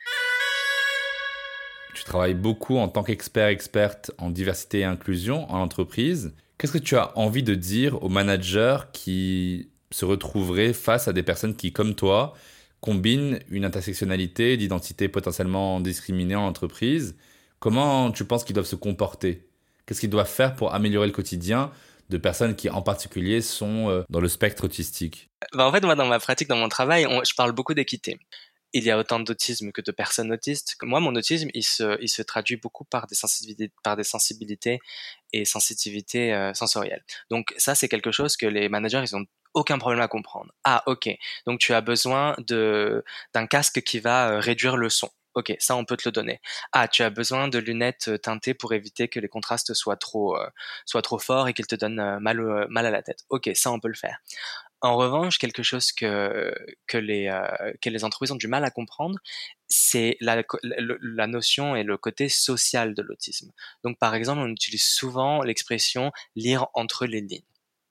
Tu travailles beaucoup en tant qu'expert experte en diversité et inclusion en entreprise. Qu'est-ce que tu as envie de dire aux managers qui se retrouveraient face à des personnes qui, comme toi, combinent une intersectionnalité d'identité potentiellement discriminée en entreprise? Comment tu penses qu'ils doivent se comporter? Qu'est-ce qu'ils doivent faire pour améliorer le quotidien de personnes qui, en particulier, sont euh, dans le spectre autistique? Ben, en fait, moi, dans ma pratique, dans mon travail, on, je parle beaucoup d'équité. Il y a autant d'autisme que de personnes autistes. Moi, mon autisme, il se, il se traduit beaucoup par des sensibilités, par des sensibilités et sensitivités euh, sensorielles. Donc ça, c'est quelque chose que les managers, ils ont aucun problème à comprendre. Ah, ok. Donc tu as besoin de d'un casque qui va euh, réduire le son. Ok, ça on peut te le donner. Ah, tu as besoin de lunettes euh, teintées pour éviter que les contrastes soient trop euh, soient trop forts et qu'ils te donnent euh, mal euh, mal à la tête. Ok, ça on peut le faire. En revanche, quelque chose que que les euh, que les entreprises ont du mal à comprendre, c'est la la, la notion et le côté social de l'autisme. Donc par exemple, on utilise souvent l'expression lire entre les lignes.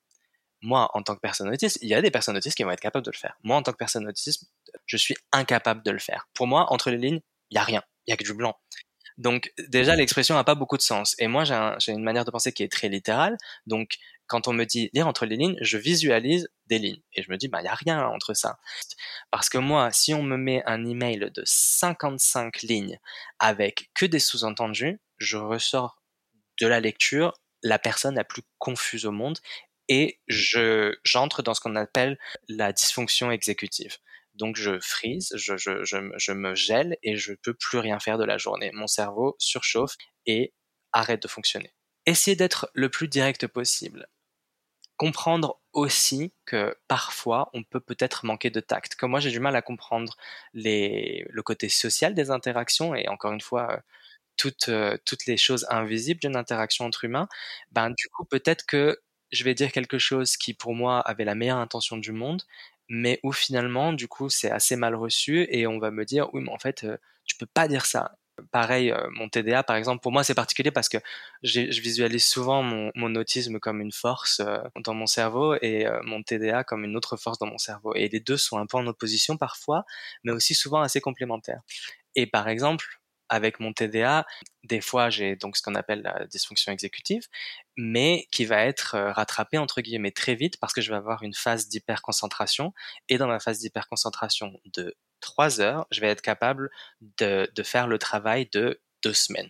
Moi, en tant que personne autiste, il y a des personnes autistes qui vont être capables de le faire. Moi, en tant que personne autiste, je suis incapable de le faire. Pour moi, entre les lignes, il y a rien, il y a que du blanc. Donc déjà, l'expression n'a pas beaucoup de sens. Et moi, j'ai, un, j'ai une manière de penser qui est très littérale. Donc quand on me dit lire entre les lignes, je visualise des lignes. Et je me dis, bah, il n'y a rien entre ça. Parce que moi, si on me met un email de cinquante-cinq lignes avec que des sous-entendus, je ressors de la lecture la personne la plus confuse au monde et je, j'entre dans ce qu'on appelle la dysfonction exécutive. Donc je freeze, je, je, je, je me gèle et je peux plus rien faire de la journée. Mon cerveau surchauffe et arrête de fonctionner. Essayez d'être le plus direct possible. Comprendre aussi que parfois on peut peut-être manquer de tact. Comme moi j'ai du mal à comprendre les, le côté social des interactions et encore une fois toutes, euh, toutes les choses invisibles d'une interaction entre humains, ben du coup peut-être que je vais dire quelque chose qui pour moi avait la meilleure intention du monde, mais où finalement du coup c'est assez mal reçu et on va me dire oui mais en fait euh, tu peux pas dire ça. Pareil, euh, mon T D A par exemple, pour moi c'est particulier parce que j'ai, je visualise souvent mon, mon autisme comme une force euh, dans mon cerveau et euh, mon T D A comme une autre force dans mon cerveau. Et les deux sont un peu en opposition parfois, mais aussi souvent assez complémentaires. Et par exemple, avec mon T D A, des fois j'ai donc ce qu'on appelle la dysfonction exécutive, mais qui va être euh, rattrapée entre guillemets très vite parce que je vais avoir une phase d'hyperconcentration et dans ma phase d'hyperconcentration de trois heures, je vais être capable de, de faire le travail de deux semaines.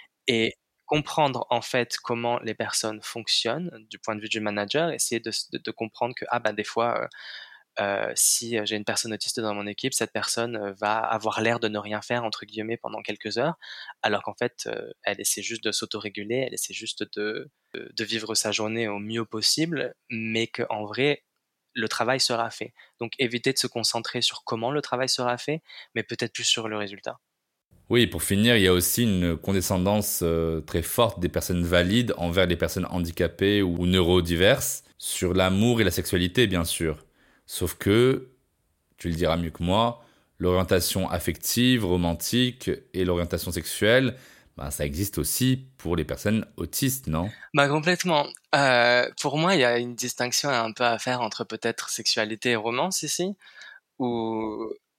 Et comprendre en fait comment les personnes fonctionnent du point de vue du manager, essayer de, de, de comprendre que ah ben des fois euh, euh, si j'ai une personne autiste dans mon équipe, cette personne euh, va avoir l'air de ne rien faire entre guillemets pendant quelques heures, alors qu'en fait euh, elle essaie juste de s'autoréguler, elle essaie juste de, de vivre sa journée au mieux possible, mais qu'en vrai le travail sera fait. Donc éviter de se concentrer sur comment le travail sera fait, mais peut-être plus sur le résultat. Oui, pour finir, il y a aussi une condescendance euh, très forte des personnes valides envers les personnes handicapées ou neurodiverses, sur l'amour et la sexualité, bien sûr. Sauf que, tu le diras mieux que moi, l'orientation affective, romantique et l'orientation sexuelle, ben, ça existe aussi pour les personnes autistes, non? Bah complètement. Euh, pour moi, il y a une distinction un peu à faire entre peut-être sexualité et romance ici, où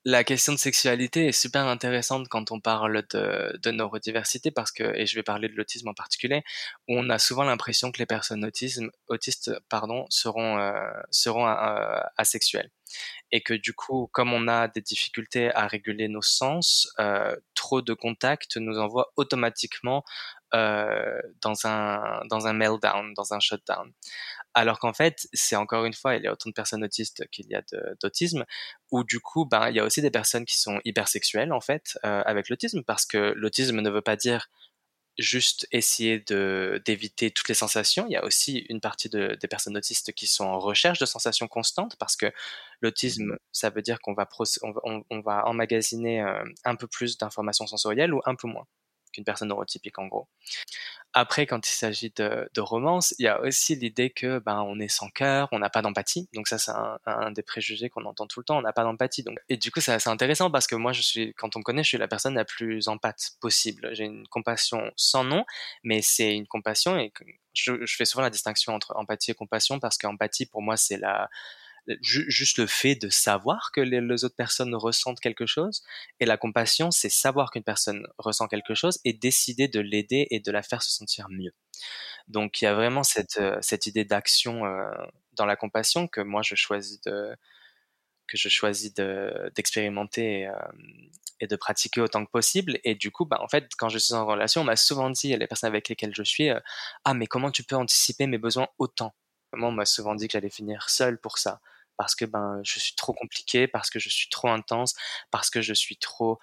La question de sexualité est super intéressante quand on parle de, de neurodiversité parce que, et je vais parler de l'autisme en particulier, où on a souvent l'impression que les personnes autisme, autistes pardon, seront, euh, seront euh, asexuelles. Et que du coup, comme on a des difficultés à réguler nos sens, euh, trop de contacts nous envoie automatiquement euh, dans un dans un meltdown, dans un shutdown. Alors qu'en fait, c'est encore une fois, il y a autant de personnes autistes qu'il y a de, d'autisme, où du coup, ben, il y a aussi des personnes qui sont hypersexuelles en fait euh, avec l'autisme, parce que l'autisme ne veut pas dire juste essayer de d'éviter toutes les sensations. Il y a aussi une partie de, des personnes autistes qui sont en recherche de sensations constantes parce que l'autisme, ça veut dire qu'on va, proc- on va, on, on va emmagasiner euh, un peu plus d'informations sensorielles ou un peu moins qu'une personne neurotypique en gros. Après, quand il s'agit de, de romance, il y a aussi l'idée que ben on est sans cœur, on n'a pas d'empathie. Donc ça, c'est un, un des préjugés qu'on entend tout le temps. On n'a pas d'empathie. Donc et du coup, c'est assez intéressant parce que moi, je suis, quand on me connaît, je suis la personne la plus empathe possible. J'ai une compassion sans nom, mais c'est une compassion et que- je, je fais souvent la distinction entre empathie et compassion parce qu'empathie pour moi, c'est la ju- juste le fait de savoir que les, les autres personnes ressentent quelque chose. Et la compassion, c'est savoir qu'une personne ressent quelque chose et décider de l'aider et de la faire se sentir mieux. Donc il y a vraiment cette, euh, cette idée d'action euh, dans la compassion que moi je choisis de que je choisis de, d'expérimenter et, euh, et de pratiquer autant que possible. Et du coup, bah, en fait, quand je suis en relation, on m'a souvent dit, les personnes avec lesquelles je suis, euh, ah, mais comment tu peux anticiper mes besoins autant? Moi, on m'a souvent dit que j'allais finir seul pour ça. Parce que ben, je suis trop compliqué, parce que je suis trop intense, parce que je suis trop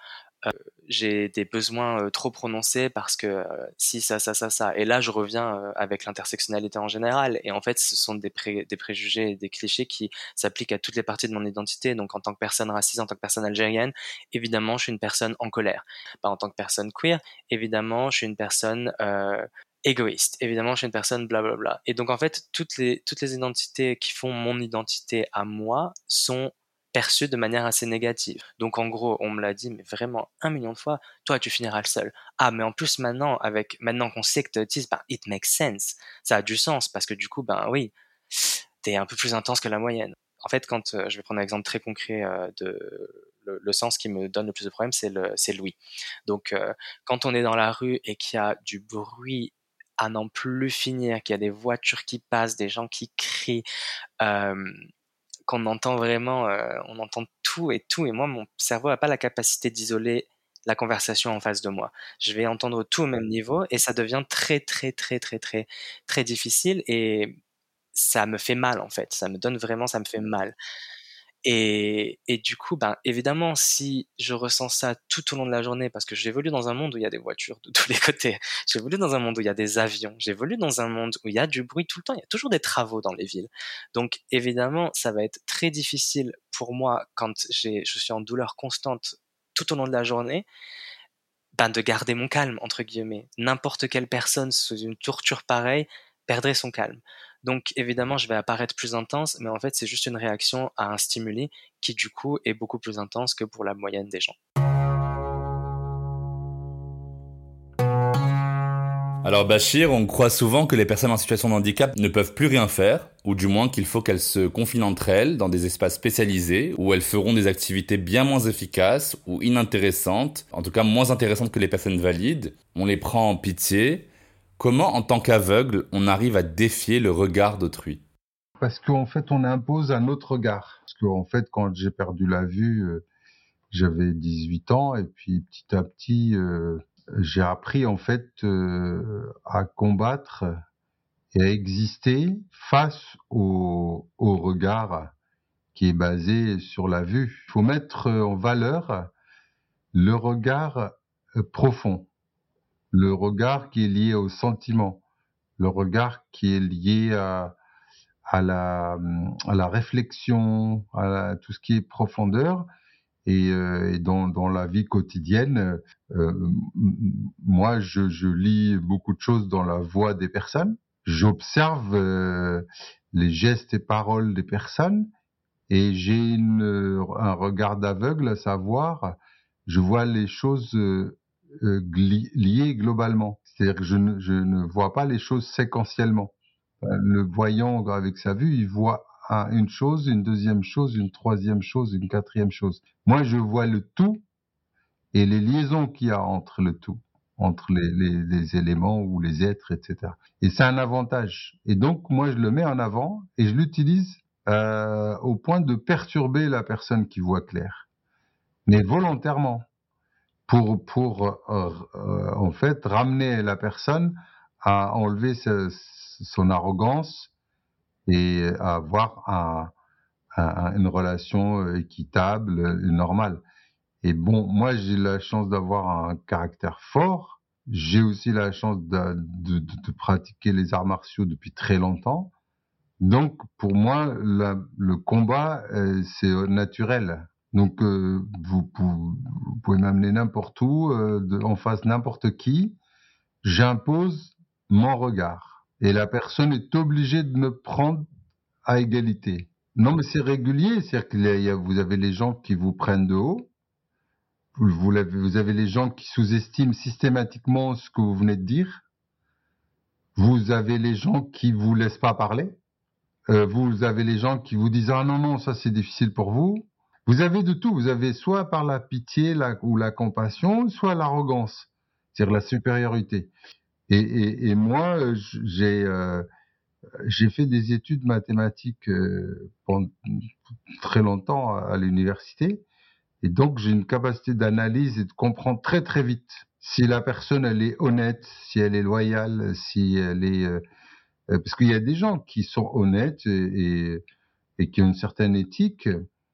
j'ai des besoins euh, trop prononcés parce que euh, si ça ça ça ça et là je reviens euh, avec l'intersectionnalité en général et en fait ce sont des pré- des préjugés et des clichés qui s'appliquent à toutes les parties de mon identité. Donc en tant que personne raciste, en tant que personne algérienne, évidemment je suis une personne en colère. Bah, en tant que personne queer, évidemment je suis une personne euh, égoïste, évidemment je suis une personne blablabla. Et donc en fait toutes les toutes les identités qui font mon identité à moi sont perçu de manière assez négative. Donc en gros, on me l'a dit, mais vraiment un million de fois, toi tu finiras le seul. Ah, mais en plus maintenant, avec maintenant qu'on sait que t'es autiste, ben it makes sense. Ça a du sens parce que du coup, ben oui, t'es un peu plus intense que la moyenne. En fait, quand euh, je vais prendre un exemple très concret euh, de le, le sens qui me donne le plus de problèmes, c'est le c'est Louis. Donc euh, quand on est dans la rue et qu'il y a du bruit à n'en plus finir, qu'il y a des voitures qui passent, des gens qui crient, euh, qu'on entend vraiment, euh, on entend tout et tout. Et moi, mon cerveau n'a pas la capacité d'isoler la conversation en face de moi. Je vais entendre tout au même niveau et ça devient très, très, très, très, très, très difficile et ça me fait mal en fait. Ça me donne vraiment, ça me fait mal. Et, et du coup, ben, évidemment, si je ressens ça tout au long de la journée, parce que j'évolue dans un monde où il y a des voitures de tous les côtés, j'évolue dans un monde où il y a des avions, j'évolue dans un monde où il y a du bruit tout le temps, il y a toujours des travaux dans les villes. Donc, évidemment, ça va être très difficile pour moi quand j'ai, je suis en douleur constante tout au long de la journée, ben, de garder mon calme, entre guillemets. N'importe quelle personne sous une torture pareille perdrait son calme. Donc évidemment, je vais apparaître plus intense, mais en fait, c'est juste une réaction à un stimuli qui, du coup, est beaucoup plus intense que pour la moyenne des gens. Alors Bachir, on croit souvent que les personnes en situation de handicap ne peuvent plus rien faire, ou du moins qu'il faut qu'elles se confinent entre elles dans des espaces spécialisés où elles feront des activités bien moins efficaces ou inintéressantes, en tout cas moins intéressantes que les personnes valides. On les prend en pitié. Comment, en tant qu'aveugle, on arrive à défier le regard d'autrui ? Parce qu'en fait, on impose un autre regard. Parce qu'en fait, quand j'ai perdu la vue, euh, j'avais dix-huit ans, et puis petit à petit, euh, j'ai appris en fait euh, à combattre et à exister face au, au regard qui est basé sur la vue. Il faut mettre en valeur le regard euh, profond, le regard qui est lié au sentiment, le regard qui est lié à à la, à la réflexion, à la, tout ce qui est profondeur. Et, euh, et dans, dans la vie quotidienne, euh, moi, je, je lis beaucoup de choses dans la voix des personnes. J'observe euh, les gestes et paroles des personnes et j'ai une, un regard d'aveugle, à savoir, je vois les choses euh, gli- liées globalement. C'est-à-dire que je ne, je ne vois pas les choses séquentiellement. Le voyant avec sa vue, il voit à une chose, une deuxième chose, une troisième chose, une quatrième chose. Moi, je vois le tout et les liaisons qu'il y a entre le tout, entre les, les, les éléments ou les êtres, et cetera. Et c'est un avantage. Et donc, moi, je le mets en avant et je l'utilise euh, au point de perturber la personne qui voit clair, mais volontairement, pour, pour euh, euh, en fait, ramener la personne à enlever ce, son arrogance et à avoir un, un, une relation équitable, normale. Et bon, moi, j'ai la chance d'avoir un caractère fort. J'ai aussi la chance de, de, de, de pratiquer les arts martiaux depuis très longtemps. Donc, pour moi, la, le combat, euh, c'est naturel. Donc, euh, vous, vous, vous pouvez m'amener n'importe où, euh, de, en face n'importe qui. J'impose mon regard. Et la personne est obligée de me prendre à égalité. Non, mais c'est régulier. C'est-à-dire que vous avez les gens qui vous prennent de haut. Vous, vous, avez, vous avez les gens qui sous-estiment systématiquement ce que vous venez de dire. Vous avez les gens qui vous laissent pas parler. Euh, vous avez les gens qui vous disent « Ah non, non, ça c'est difficile pour vous ». Vous avez de tout. Vous avez soit par la pitié la, ou la compassion, soit l'arrogance, c'est-à-dire la supériorité. Et, et, et moi, j'ai, euh, j'ai fait des études mathématiques euh, pendant très longtemps à, à l'université. Et donc, j'ai une capacité d'analyse et de comprendre très, très vite si la personne, elle est honnête, si elle est loyale, si elle est... Euh, parce qu'il y a des gens qui sont honnêtes et, et, et qui ont une certaine éthique,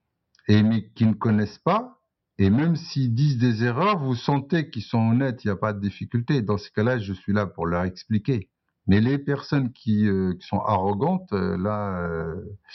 et, mais qui ne connaissent pas. Et même s'ils disent des erreurs, vous sentez qu'ils sont honnêtes, il n'y a pas de difficulté. Dans ce cas-là, je suis là pour leur expliquer. Mais les personnes qui, euh, qui sont arrogantes, euh, là... Euh,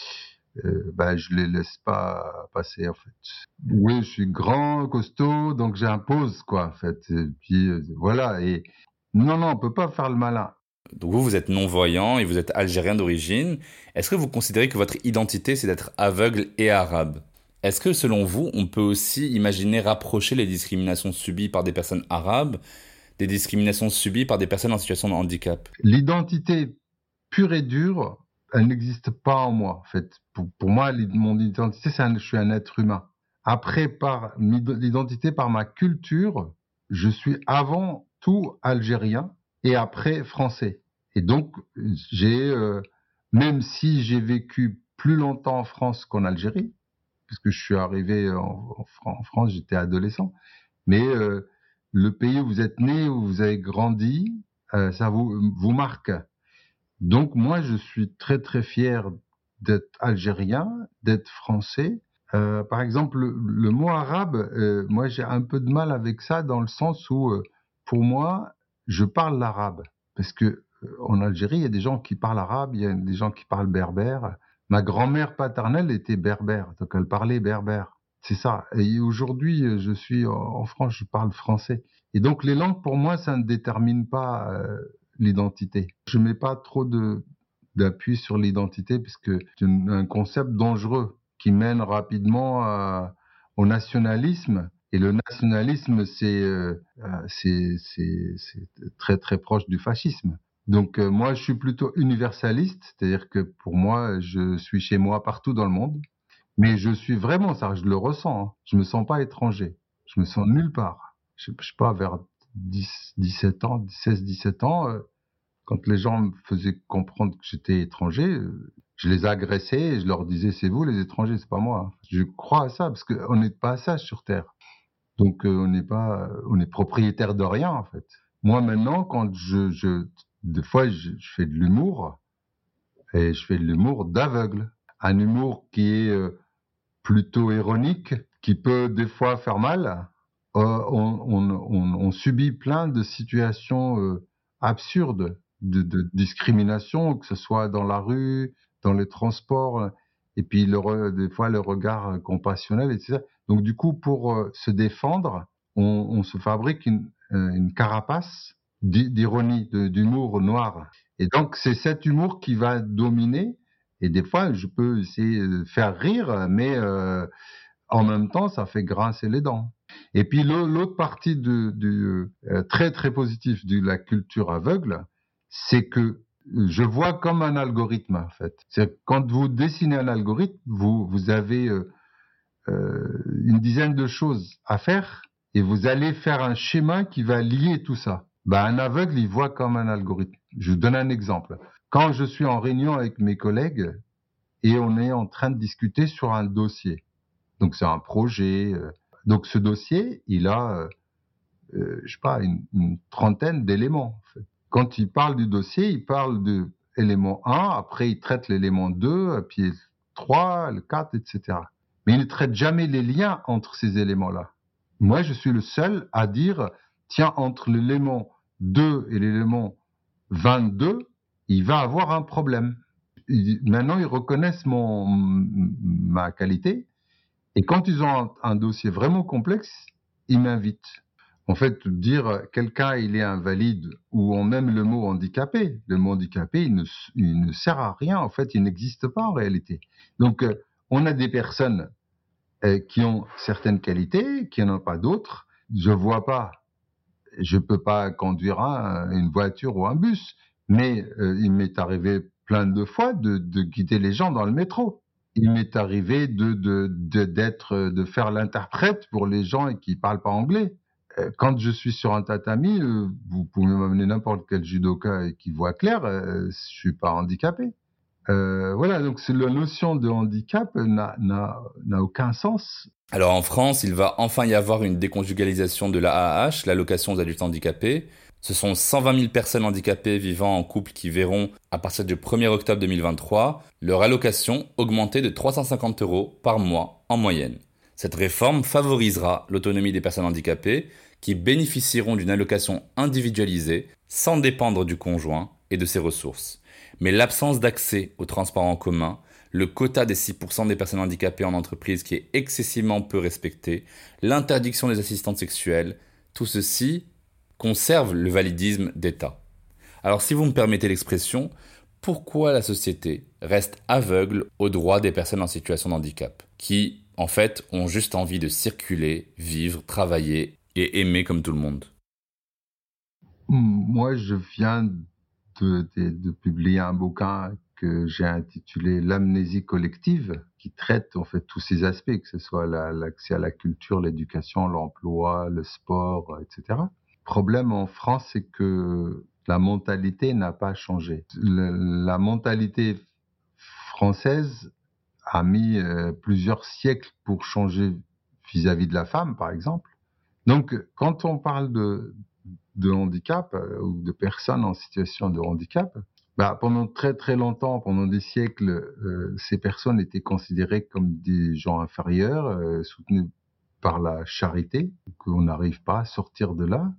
Euh, ben, je les laisse pas passer, en fait. Oui, je suis grand, costaud, donc j'impose, quoi, en fait. Et puis, euh, voilà. Et non, non, on peut pas faire le malin. Donc vous, vous êtes non-voyant et vous êtes algérien d'origine. Est-ce que vous considérez que votre identité, c'est d'être aveugle et arabe ? Est-ce que, selon vous, on peut aussi imaginer rapprocher les discriminations subies par des personnes arabes des discriminations subies par des personnes en situation de handicap ? L'identité pure et dure, elle n'existe pas en moi, en fait. Pour, pour moi, mon identité, c'est un, je suis un être humain. Après, par l'identité, par ma culture, je suis avant tout algérien et après français. Et donc, j'ai, euh, même si j'ai vécu plus longtemps en France qu'en Algérie, puisque je suis arrivé en, en, en France, j'étais adolescent, mais euh, le pays où vous êtes né, où vous avez grandi, euh, ça vous, vous marque. Donc moi, je suis très très fier d'être algérien, d'être français. Euh, par exemple, le, le mot arabe, euh, moi j'ai un peu de mal avec ça dans le sens où, euh, pour moi, je parle l'arabe. Parce que euh, en Algérie, il y a des gens qui parlent arabe, il y a des gens qui parlent berbère. Ma grand-mère paternelle était berbère, donc elle parlait berbère. C'est ça. Et aujourd'hui, je suis en France, je parle français. Et donc les langues, pour moi, ça ne détermine pas... Euh, l'identité. Je mets pas trop de d'appui sur l'identité parce que c'est un concept dangereux qui mène rapidement à, au nationalisme. Et le nationalisme, c'est euh, c'est c'est c'est très très proche du fascisme. Donc euh, moi, je suis plutôt universaliste, c'est-à-dire que pour moi, je suis chez moi partout dans le monde. Mais je suis vraiment ça, je le ressens. Hein. Je me sens pas étranger. Je me sens nulle part. Je, je sais pas, vers dix, dix-sept ans, seize, dix-sept ans, euh, quand les gens me faisaient comprendre que j'étais étranger, euh, je les agressais et je leur disais c'est vous les étrangers, c'est pas moi. Je crois à ça parce qu'on n'est pas à ça sur Terre. Donc euh, on n'est pas, on est propriétaire de rien en fait. Moi maintenant, quand je, je des fois je, je fais de l'humour et je fais de l'humour d'aveugle, un humour qui est euh, plutôt ironique, qui peut des fois faire mal. Euh, on, on, on, on subit plein de situations euh, absurdes de, de discrimination, que ce soit dans la rue, dans les transports, et puis le re, des fois le regard compassionnel, et cetera. Donc du coup, pour euh, se défendre, on, on se fabrique une, une carapace d'ironie, de, d'humour noir. Et donc c'est cet humour qui va dominer. Et des fois, je peux essayer de faire rire, mais euh, en même temps, ça fait grincer les dents. Et puis l'autre partie du, du euh, très très positif de la culture aveugle, c'est que je vois comme un algorithme, en fait. C'est quand vous dessinez un algorithme, vous, vous avez euh, euh, une dizaine de choses à faire et vous allez faire un schéma qui va lier tout ça. Ben, un aveugle, il voit comme un algorithme. Je vous donne un exemple. Quand je suis en réunion avec mes collègues et on est en train de discuter sur un dossier, donc c'est un projet, euh, donc ce dossier, il a, euh, euh, je sais pas, une, une trentaine d'éléments. En fait. Quand il parle du dossier, il parle de l'élément un, après il traite l'élément deux, puis trois, le quatre, et cetera. Mais il ne traite jamais les liens entre ces éléments-là. Moi, je suis le seul à dire, tiens, entre l'élément deux et l'élément vingt-deux, il va avoir un problème. Maintenant, ils reconnaissent mon, ma qualité. Et quand ils ont un, un dossier vraiment complexe, ils m'invitent. En fait, dire quelqu'un il est invalide ou on aime le mot handicapé. Le mot handicapé, il ne, il ne sert à rien. En fait, il n'existe pas en réalité. Donc, euh, on a des personnes euh, qui ont certaines qualités, qui n'en ont pas d'autres. Je vois pas, je peux pas conduire un, une voiture ou un bus, mais euh, il m'est arrivé plein de fois de, de guider les gens dans le métro. Il m'est arrivé de, de, de, d'être, de faire l'interprète pour les gens qui parlent pas anglais. Quand je suis sur un tatami, euh, vous pouvez m'amener n'importe quel judoka qui voit clair, euh, je suis pas handicapé. Euh, voilà, donc c'est la notion de handicap n'a, n'a, n'a aucun sens. Alors en France, il va enfin y avoir une déconjugalisation de l'A A H, l'allocation aux adultes handicapés. Ce sont cent vingt mille personnes handicapées vivant en couple qui verront, à partir du premier octobre deux mille vingt-trois, leur allocation augmenter de trois cent cinquante euros par mois en moyenne. Cette réforme favorisera l'autonomie des personnes handicapées qui bénéficieront d'une allocation individualisée sans dépendre du conjoint et de ses ressources. Mais l'absence d'accès aux transports en commun, le quota des six pour cent des personnes handicapées en entreprise qui est excessivement peu respecté, l'interdiction des assistantes sexuelles, tout ceci conserve le validisme d'État. Alors si vous me permettez l'expression, pourquoi la société reste aveugle aux droits des personnes en situation de handicap, qui, en fait, ont juste envie de circuler, vivre, travailler et aimer comme tout le monde? Moi, je viens de, de, de publier un bouquin que j'ai intitulé L'amnésie collective, qui traite en fait tous ces aspects, que ce soit la, l'accès à la culture, l'éducation, l'emploi, le sport, et cetera. Le problème en France, c'est que la mentalité n'a pas changé. Le, la mentalité française a mis euh, plusieurs siècles pour changer vis-à-vis de la femme, par exemple. Donc, quand on parle de, de handicap euh, ou de personnes en situation de handicap, bah, pendant très très longtemps, pendant des siècles, euh, ces personnes étaient considérées comme des gens inférieurs, euh, soutenus par la charité, qu'on n'arrive pas à sortir de là.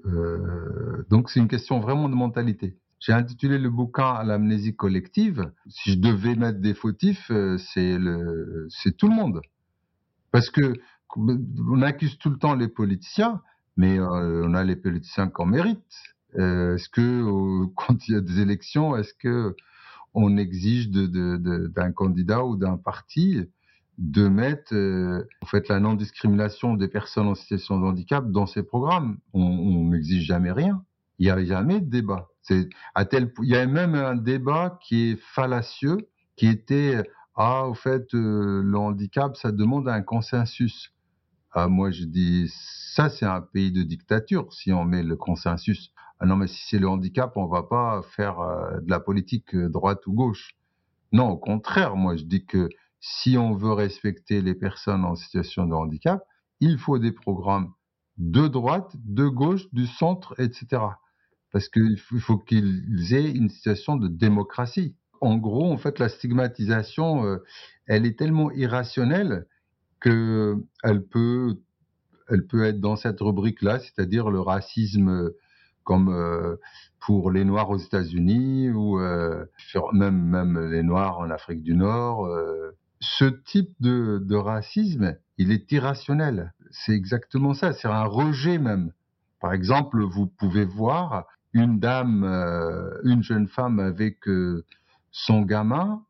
Euh, donc, c'est une question vraiment de mentalité. J'ai intitulé le bouquin L'amnésie collective. Si je devais mettre des fautifs, euh, c'est, le, c'est tout le monde. Parce que on accuse tout le temps les politiciens, mais euh, on a les politiciens qu'on mérite. Euh, est-ce que euh, quand il y a des élections, est-ce que on exige de, de, de, d'un candidat ou d'un parti de mettre euh, en fait la non-discrimination des personnes en situation de handicap dans ses programmes? On n'exige jamais rien. Il n'y a jamais de débat. C'est à tel, il y a même un débat qui est fallacieux, qui était ah au fait euh, le handicap ça demande un consensus. Ah, moi, je dis, ça, c'est un pays de dictature, si on met le consensus. Ah non, mais si c'est le handicap, on va pas faire euh, de la politique euh, droite ou gauche. Non, au contraire, moi, je dis que si on veut respecter les personnes en situation de handicap, il faut des programmes de droite, de gauche, du centre, et cetera. Parce qu'il faut, faut qu'ils aient une situation de démocratie. En gros, en fait, la stigmatisation, euh, elle est tellement irrationnelle que elle peut, elle peut être dans cette rubrique-là, c'est-à-dire le racisme comme euh, pour les Noirs aux États-Unis ou euh, même même les Noirs en Afrique du Nord. Euh, ce type de, de racisme, il est irrationnel. C'est exactement ça. C'est un rejet même. Par exemple, vous pouvez voir une dame, euh, une jeune femme avec euh, son gamin.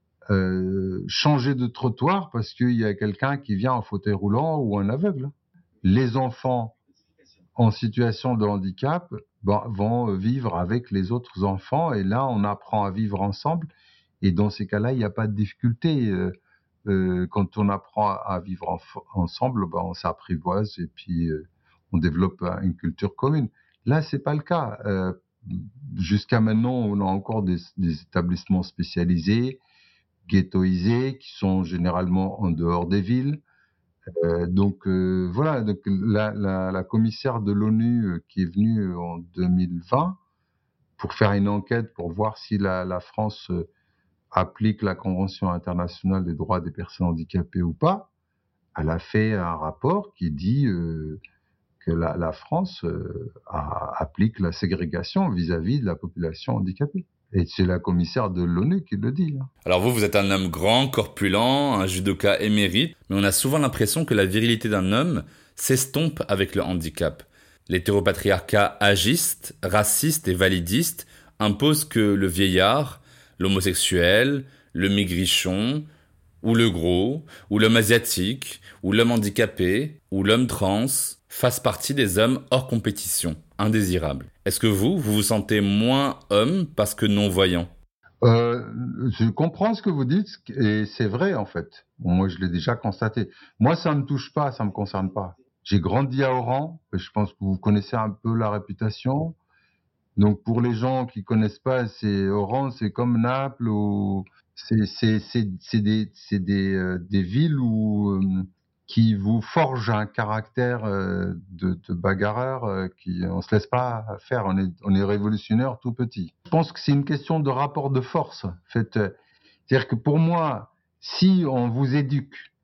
Euh, changer de trottoir parce qu'il y a quelqu'un qui vient en fauteuil roulant ou un aveugle. Les enfants en situation de handicap bon, vont vivre avec les autres enfants. Et là, on apprend à vivre ensemble. Et dans ces cas-là, il n'y a pas de difficulté. Euh, euh, quand on apprend à vivre en, ensemble, ben, on s'apprivoise et puis euh, on développe une culture commune. Là, c'est pas le cas. Euh, jusqu'à maintenant, on a encore des, des établissements spécialisés, ghettoisés, qui sont généralement en dehors des villes. Euh, donc euh, voilà, donc la, la, la commissaire de l'ONU euh, qui est venue en deux mille vingt pour faire une enquête pour voir si la, la France euh, applique la Convention internationale des droits des personnes handicapées ou pas, elle a fait un rapport qui dit euh, que la, la France euh, a, applique la ségrégation vis-à-vis de la population handicapée. Et c'est la commissaire de l'ONU qui le dit. Alors vous, vous êtes un homme grand, corpulent, un judoka émérite, mais on a souvent l'impression que la virilité d'un homme s'estompe avec le handicap. L'hétéropatriarcat agiste, raciste et validiste impose que le vieillard, l'homosexuel, le maigrichon, ou le gros, ou l'homme asiatique, ou l'homme handicapé, ou l'homme trans, fassent partie des hommes hors compétition, indésirables. Est-ce que vous, vous vous sentez moins homme parce que non-voyant ? euh, Je comprends ce que vous dites, et c'est vrai en fait. Moi, je l'ai déjà constaté. Moi, ça me touche pas, ça me concerne pas. J'ai grandi à Oran, et je pense que vous connaissez un peu la réputation. Donc, pour les gens qui connaissent pas, c'est Oran, c'est comme Naples, ou c'est c'est c'est c'est des c'est des euh, des villes où euh, qui vous forgent un caractère euh, de, de bagarreur, euh, qui on se laisse pas faire, on est on est révolutionnaire tout petit. Je pense que c'est une question de rapport de force. En fait, euh, c'est-à-dire que pour moi, si on vous éduque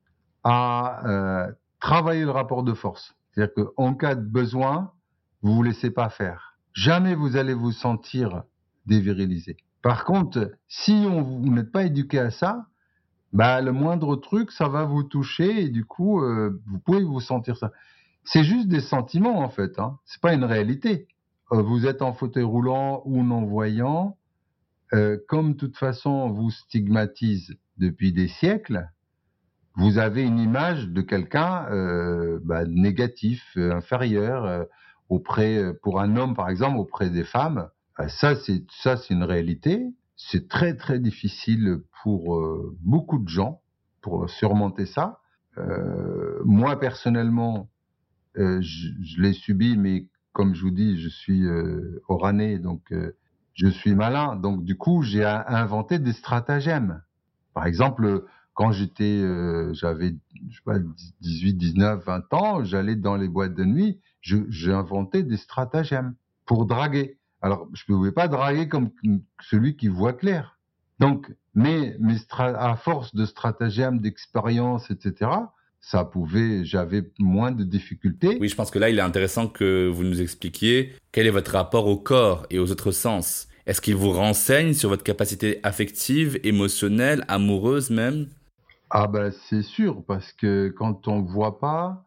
à euh, travailler le rapport de force, c'est-à-dire que en cas de besoin, vous vous laissez pas faire. Jamais vous allez vous sentir dévirilisé. Par contre, si on, vous n'êtes pas éduqué à ça, bah le moindre truc, ça va vous toucher et du coup, euh, vous pouvez vous sentir ça. C'est juste des sentiments en fait, hein. C'est pas une réalité. Euh, vous êtes en fauteuil roulant ou non-voyant, euh, comme de toute façon on vous stigmatise depuis des siècles, vous avez une image de quelqu'un euh, bah, négatif, euh, inférieur. Euh, auprès, pour un homme par exemple, auprès des femmes, ça c'est ça c'est une réalité. C'est très très difficile pour euh, beaucoup de gens pour surmonter ça. Euh, moi personnellement, euh, je, je l'ai subi, mais comme je vous dis, je suis euh, oranais, donc euh, je suis malin. Donc du coup, j'ai inventé des stratagèmes. Par exemple, quand j'étais, euh, j'avais, je sais pas, dix-huit, dix-neuf, vingt ans, j'allais dans les boîtes de nuit, je, j'ai inventé des stratagèmes pour draguer. Alors, je ne pouvais pas draguer comme celui qui voit clair. Donc, mais, mais stra- à force de stratagèmes, d'expérience, et cetera, ça pouvait, j'avais moins de difficultés. Oui, je pense que là, il est intéressant que vous nous expliquiez quel est votre rapport au corps et aux autres sens. Est-ce qu'il vous renseigne sur votre capacité affective, émotionnelle, amoureuse même ? Ah ben c'est sûr, parce que quand on voit pas,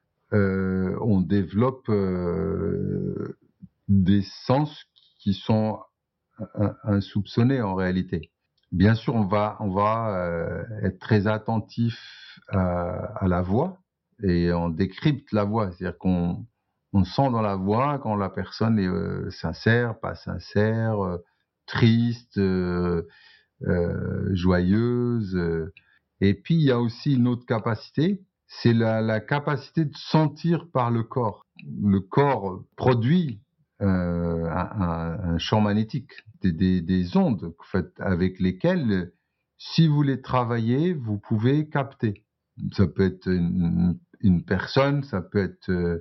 euh, on développe euh, des sens qui sont insoupçonnés en réalité. Bien sûr, on va on va euh, être très attentif à, à la voix et on décrypte la voix, c'est-à-dire qu'on on sent dans la voix quand la personne est euh, sincère, pas sincère, euh, triste, euh, euh, joyeuse. Euh, Et puis, il y a aussi une autre capacité, c'est la, la capacité de sentir par le corps. Le corps produit euh, un, un champ magnétique, des, des, des ondes en fait, avec lesquelles, si vous les travaillez, vous pouvez capter. Ça peut être une, une personne, ça peut être euh,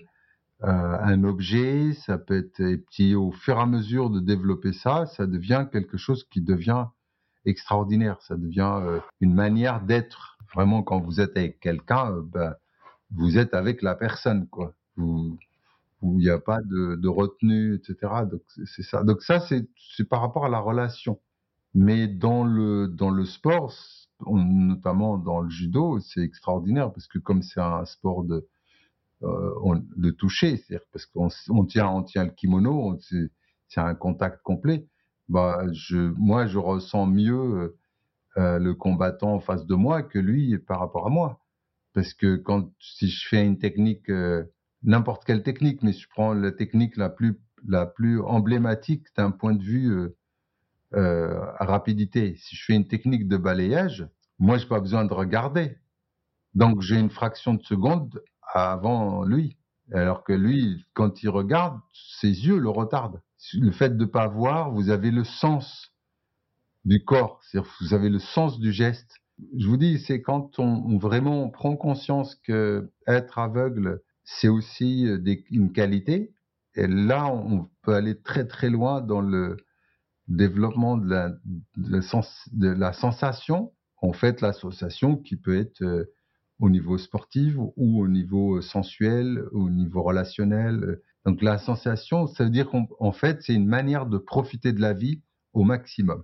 un objet, ça peut être... Et puis, au fur et à mesure de développer ça, ça devient quelque chose qui devient extraordinaire. Ça devient euh, une manière d'être. Vraiment, quand vous êtes avec quelqu'un, euh, ben, vous êtes avec la personne, quoi. Vous, il n'y a pas de, de retenue, et cetera. Donc c'est, c'est ça. Donc ça, c'est, c'est par rapport à la relation. Mais dans le dans le sport, on, notamment dans le judo, c'est extraordinaire parce que comme c'est un sport de euh, on, de toucher, c'est-à-dire parce qu'on on tient on tient le kimono, on, c'est, c'est un contact complet. Bah, je, moi, je ressens mieux euh, le combattant en face de moi que lui par rapport à moi. Parce que quand, si je fais une technique, euh, n'importe quelle technique, mais je prends la technique la plus, la plus emblématique d'un point de vue euh, euh, rapidité. Si je fais une technique de balayage, moi, j'ai pas besoin de regarder. Donc, j'ai une fraction de seconde avant lui. Alors que lui, quand il regarde, ses yeux le retardent. Le fait de ne pas voir, vous avez le sens du corps, c'est-à-dire vous avez le sens du geste. Je vous dis, c'est quand on, on vraiment on prend conscience que être aveugle, c'est aussi des, une qualité. Et là, on peut aller très très loin dans le développement de la, de la, sens, de la sensation. En fait, l'association qui peut être euh, au niveau sportif ou au niveau sensuel, au niveau relationnel. Donc la sensation, ça veut dire qu'en en fait, c'est une manière de profiter de la vie au maximum.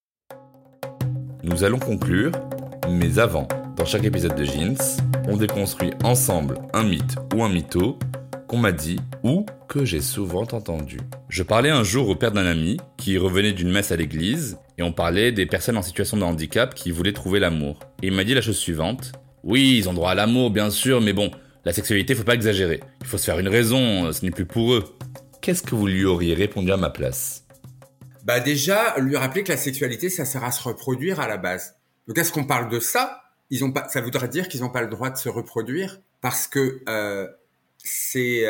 Nous allons conclure, mais avant, dans chaque épisode de Jeans, on déconstruit ensemble un mythe ou un mytho qu'on m'a dit ou que j'ai souvent entendu. Je parlais un jour au père d'un ami qui revenait d'une messe à l'église et on parlait des personnes en situation de handicap qui voulaient trouver l'amour. Et il m'a dit la chose suivante: oui, ils ont droit à l'amour, bien sûr, mais bon, la sexualité, faut pas exagérer. Il faut se faire une raison, ce n'est plus pour eux. Qu'est-ce que vous lui auriez répondu à ma place ? Bah déjà, lui rappeler que la sexualité, ça sert à se reproduire à la base. Donc est-ce qu'on parle de ça ? Ils ont pas, ça voudrait dire qu'ils n'ont pas le droit de se reproduire parce que euh, c'est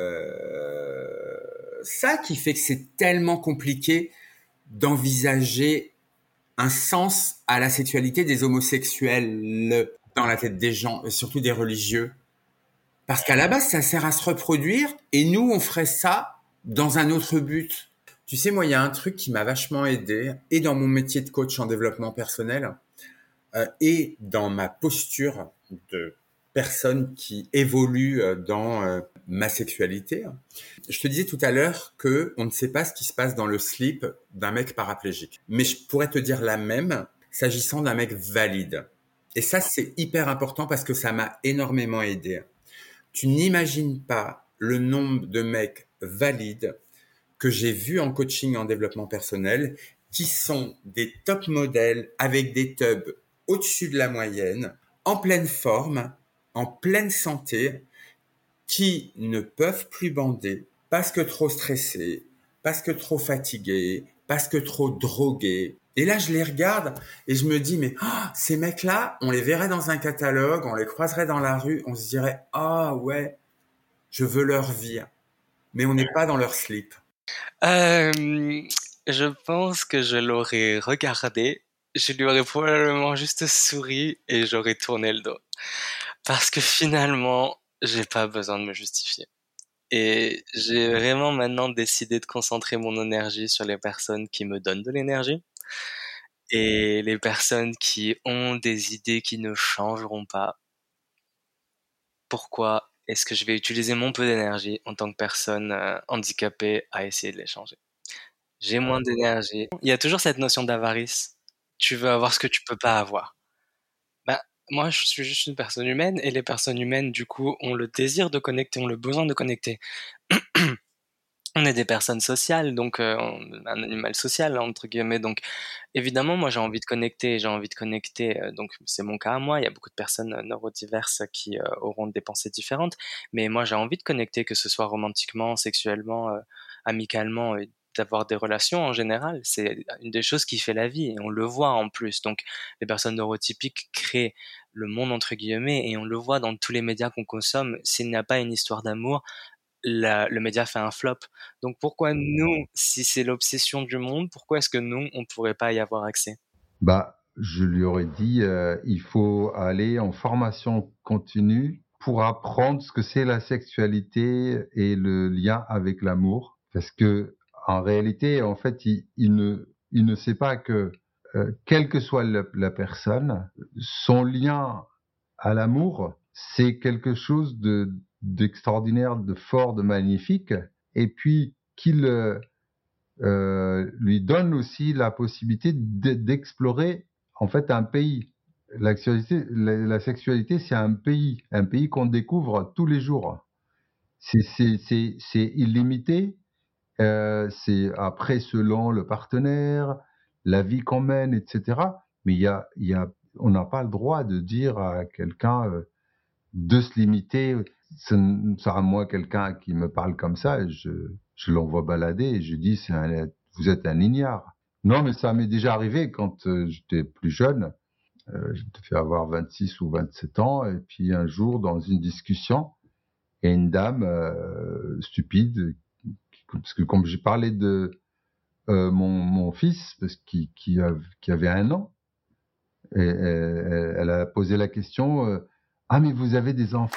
euh, ça qui fait que c'est tellement compliqué d'envisager un sens à la sexualité des homosexuels dans la tête des gens, et surtout des religieux. Parce qu'à la base, ça sert à se reproduire et nous, on ferait ça dans un autre but. Tu sais, moi, il y a un truc qui m'a vachement aidé, et dans mon métier de coach en développement personnel, euh, et dans ma posture de personne qui évolue dans euh, ma sexualité. Je te disais tout à l'heure que on ne sait pas ce qui se passe dans le slip d'un mec paraplégique. Mais je pourrais te dire la même s'agissant d'un mec valide. Et ça, c'est hyper important parce que ça m'a énormément aidé. Tu n'imagines pas le nombre de mecs valides que j'ai vus en coaching en développement personnel qui sont des top modèles avec des tubs au-dessus de la moyenne, en pleine forme, en pleine santé, qui ne peuvent plus bander parce que trop stressés, parce que trop fatigués, parce que trop drogués. Et là, je les regarde et je me dis, mais oh, ces mecs-là, on les verrait dans un catalogue, on les croiserait dans la rue, on se dirait, ah oh, ouais, je veux leur vie. Mais on n'est pas dans leur slip. Euh, je pense que je l'aurais regardé, je lui aurais probablement juste souri et j'aurais tourné le dos. Parce que finalement, j'ai pas besoin de me justifier. Et j'ai vraiment maintenant décidé de concentrer mon énergie sur les personnes qui me donnent de l'énergie et les personnes qui ont des idées qui ne changeront pas. Pourquoi est-ce que je vais utiliser mon peu d'énergie en tant que personne euh, handicapée à essayer de les changer ? J'ai moins d'énergie. Il y a toujours cette notion d'avarice. Tu veux avoir ce que tu peux pas avoir. Ben, moi, je suis juste une personne humaine et les personnes humaines, du coup, ont le désir de connecter, ont le besoin de connecter. On est des personnes sociales, donc euh, on- un animal social, entre guillemets. Donc, évidemment, moi, j'ai envie de connecter, j'ai envie de connecter. euh, donc, c'est mon cas à moi. Il y a beaucoup de personnes euh, neurodiverses qui euh, auront des pensées différentes. Mais moi, j'ai envie de connecter, que ce soit romantiquement, sexuellement, euh, amicalement, euh, d'avoir des relations en général. C'est une des choses qui fait la vie et on le voit en plus. Donc, les personnes neurotypiques créent le monde, entre guillemets, et on le voit dans tous les médias qu'on consomme. S'il n'y a pas une histoire d'amour, la- le média fait un flop. Donc pourquoi nous, si c'est l'obsession du monde, pourquoi est-ce que nous, on pourrait pas y avoir accès ? Bah, je lui aurais dit, euh, il faut aller en formation continue pour apprendre ce que c'est la sexualité et le lien avec l'amour. Parce que, en réalité, en fait, il, il ne, il ne sait pas que, euh, quelle que soit la, la personne, son lien à l'amour, c'est quelque chose de, d'extraordinaire, de fort, de magnifique. Et puis, qu'il, euh, euh, lui donne aussi la possibilité de- d'explorer en fait un pays. La sexualité, la, la sexualité, c'est un pays, un pays qu'on découvre tous les jours. C'est, c'est, c'est, c'est illimité. Euh, c'est après selon le partenaire, la vie qu'on mène, et cetera. Mais il y a, il y a, on n'a pas le droit de dire à quelqu'un euh, de se limiter. c'est, c'est à moi quelqu'un qui me parle comme ça, et je, je l'envoie balader et je dis, c'est un, vous êtes un ignare. Non, mais ça m'est déjà arrivé quand euh, j'étais plus jeune. Euh, je devais avoir vingt-six ou vingt-sept ans, et puis un jour, dans une discussion, il y a une dame euh, stupide, parce que comme j'ai parlé de euh, mon, mon fils, parce qu'il, qui, a, qui avait un an, et, et, elle a posé la question, euh, « Ah, mais vous avez des enfants ?»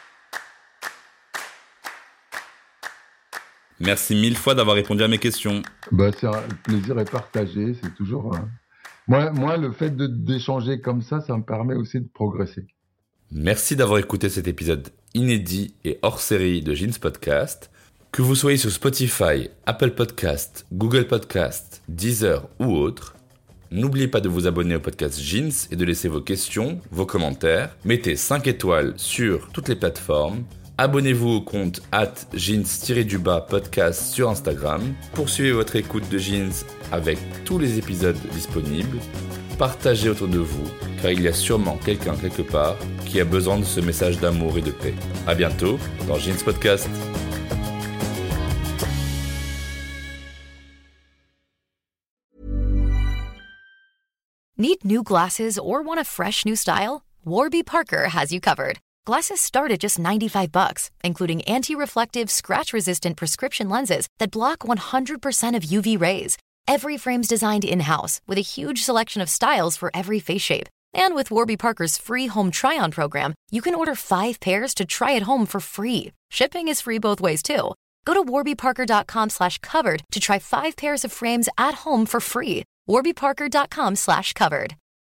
Merci mille fois d'avoir répondu à mes questions. Bah, c'est un, le plaisir est partagé, c'est toujours... Hein. Moi, moi, le fait de, d'échanger comme ça, ça me permet aussi de progresser. Merci d'avoir écouté cet épisode inédit et hors série de Jeans Podcast. Que vous soyez sur Spotify, Apple Podcast, Google Podcast, Deezer ou autre, n'oubliez pas de vous abonner au podcast Jeans et de laisser vos questions, vos commentaires. Mettez cinq étoiles sur toutes les plateformes. Abonnez-vous au compte arobase jeans-du-bas podcast sur Instagram. Poursuivez votre écoute de Jeans avec tous les épisodes disponibles. Partagez autour de vous, car il y a sûrement quelqu'un quelque part qui a besoin de ce message d'amour et de paix. À bientôt dans Jeans Podcast. Need new glasses or want a fresh new style? Warby Parker has you covered. Glasses start at just ninety-five bucks, including anti-reflective, scratch-resistant prescription lenses that block one hundred percent of U V rays. Every frame's designed in-house with a huge selection of styles for every face shape. And with Warby Parker's free home try-on program, you can order five pairs to try at home for free. Shipping is free both ways, too. Go to warbyparker.com slash covered to try five pairs of frames at home for free. warbyparker.com slash covered.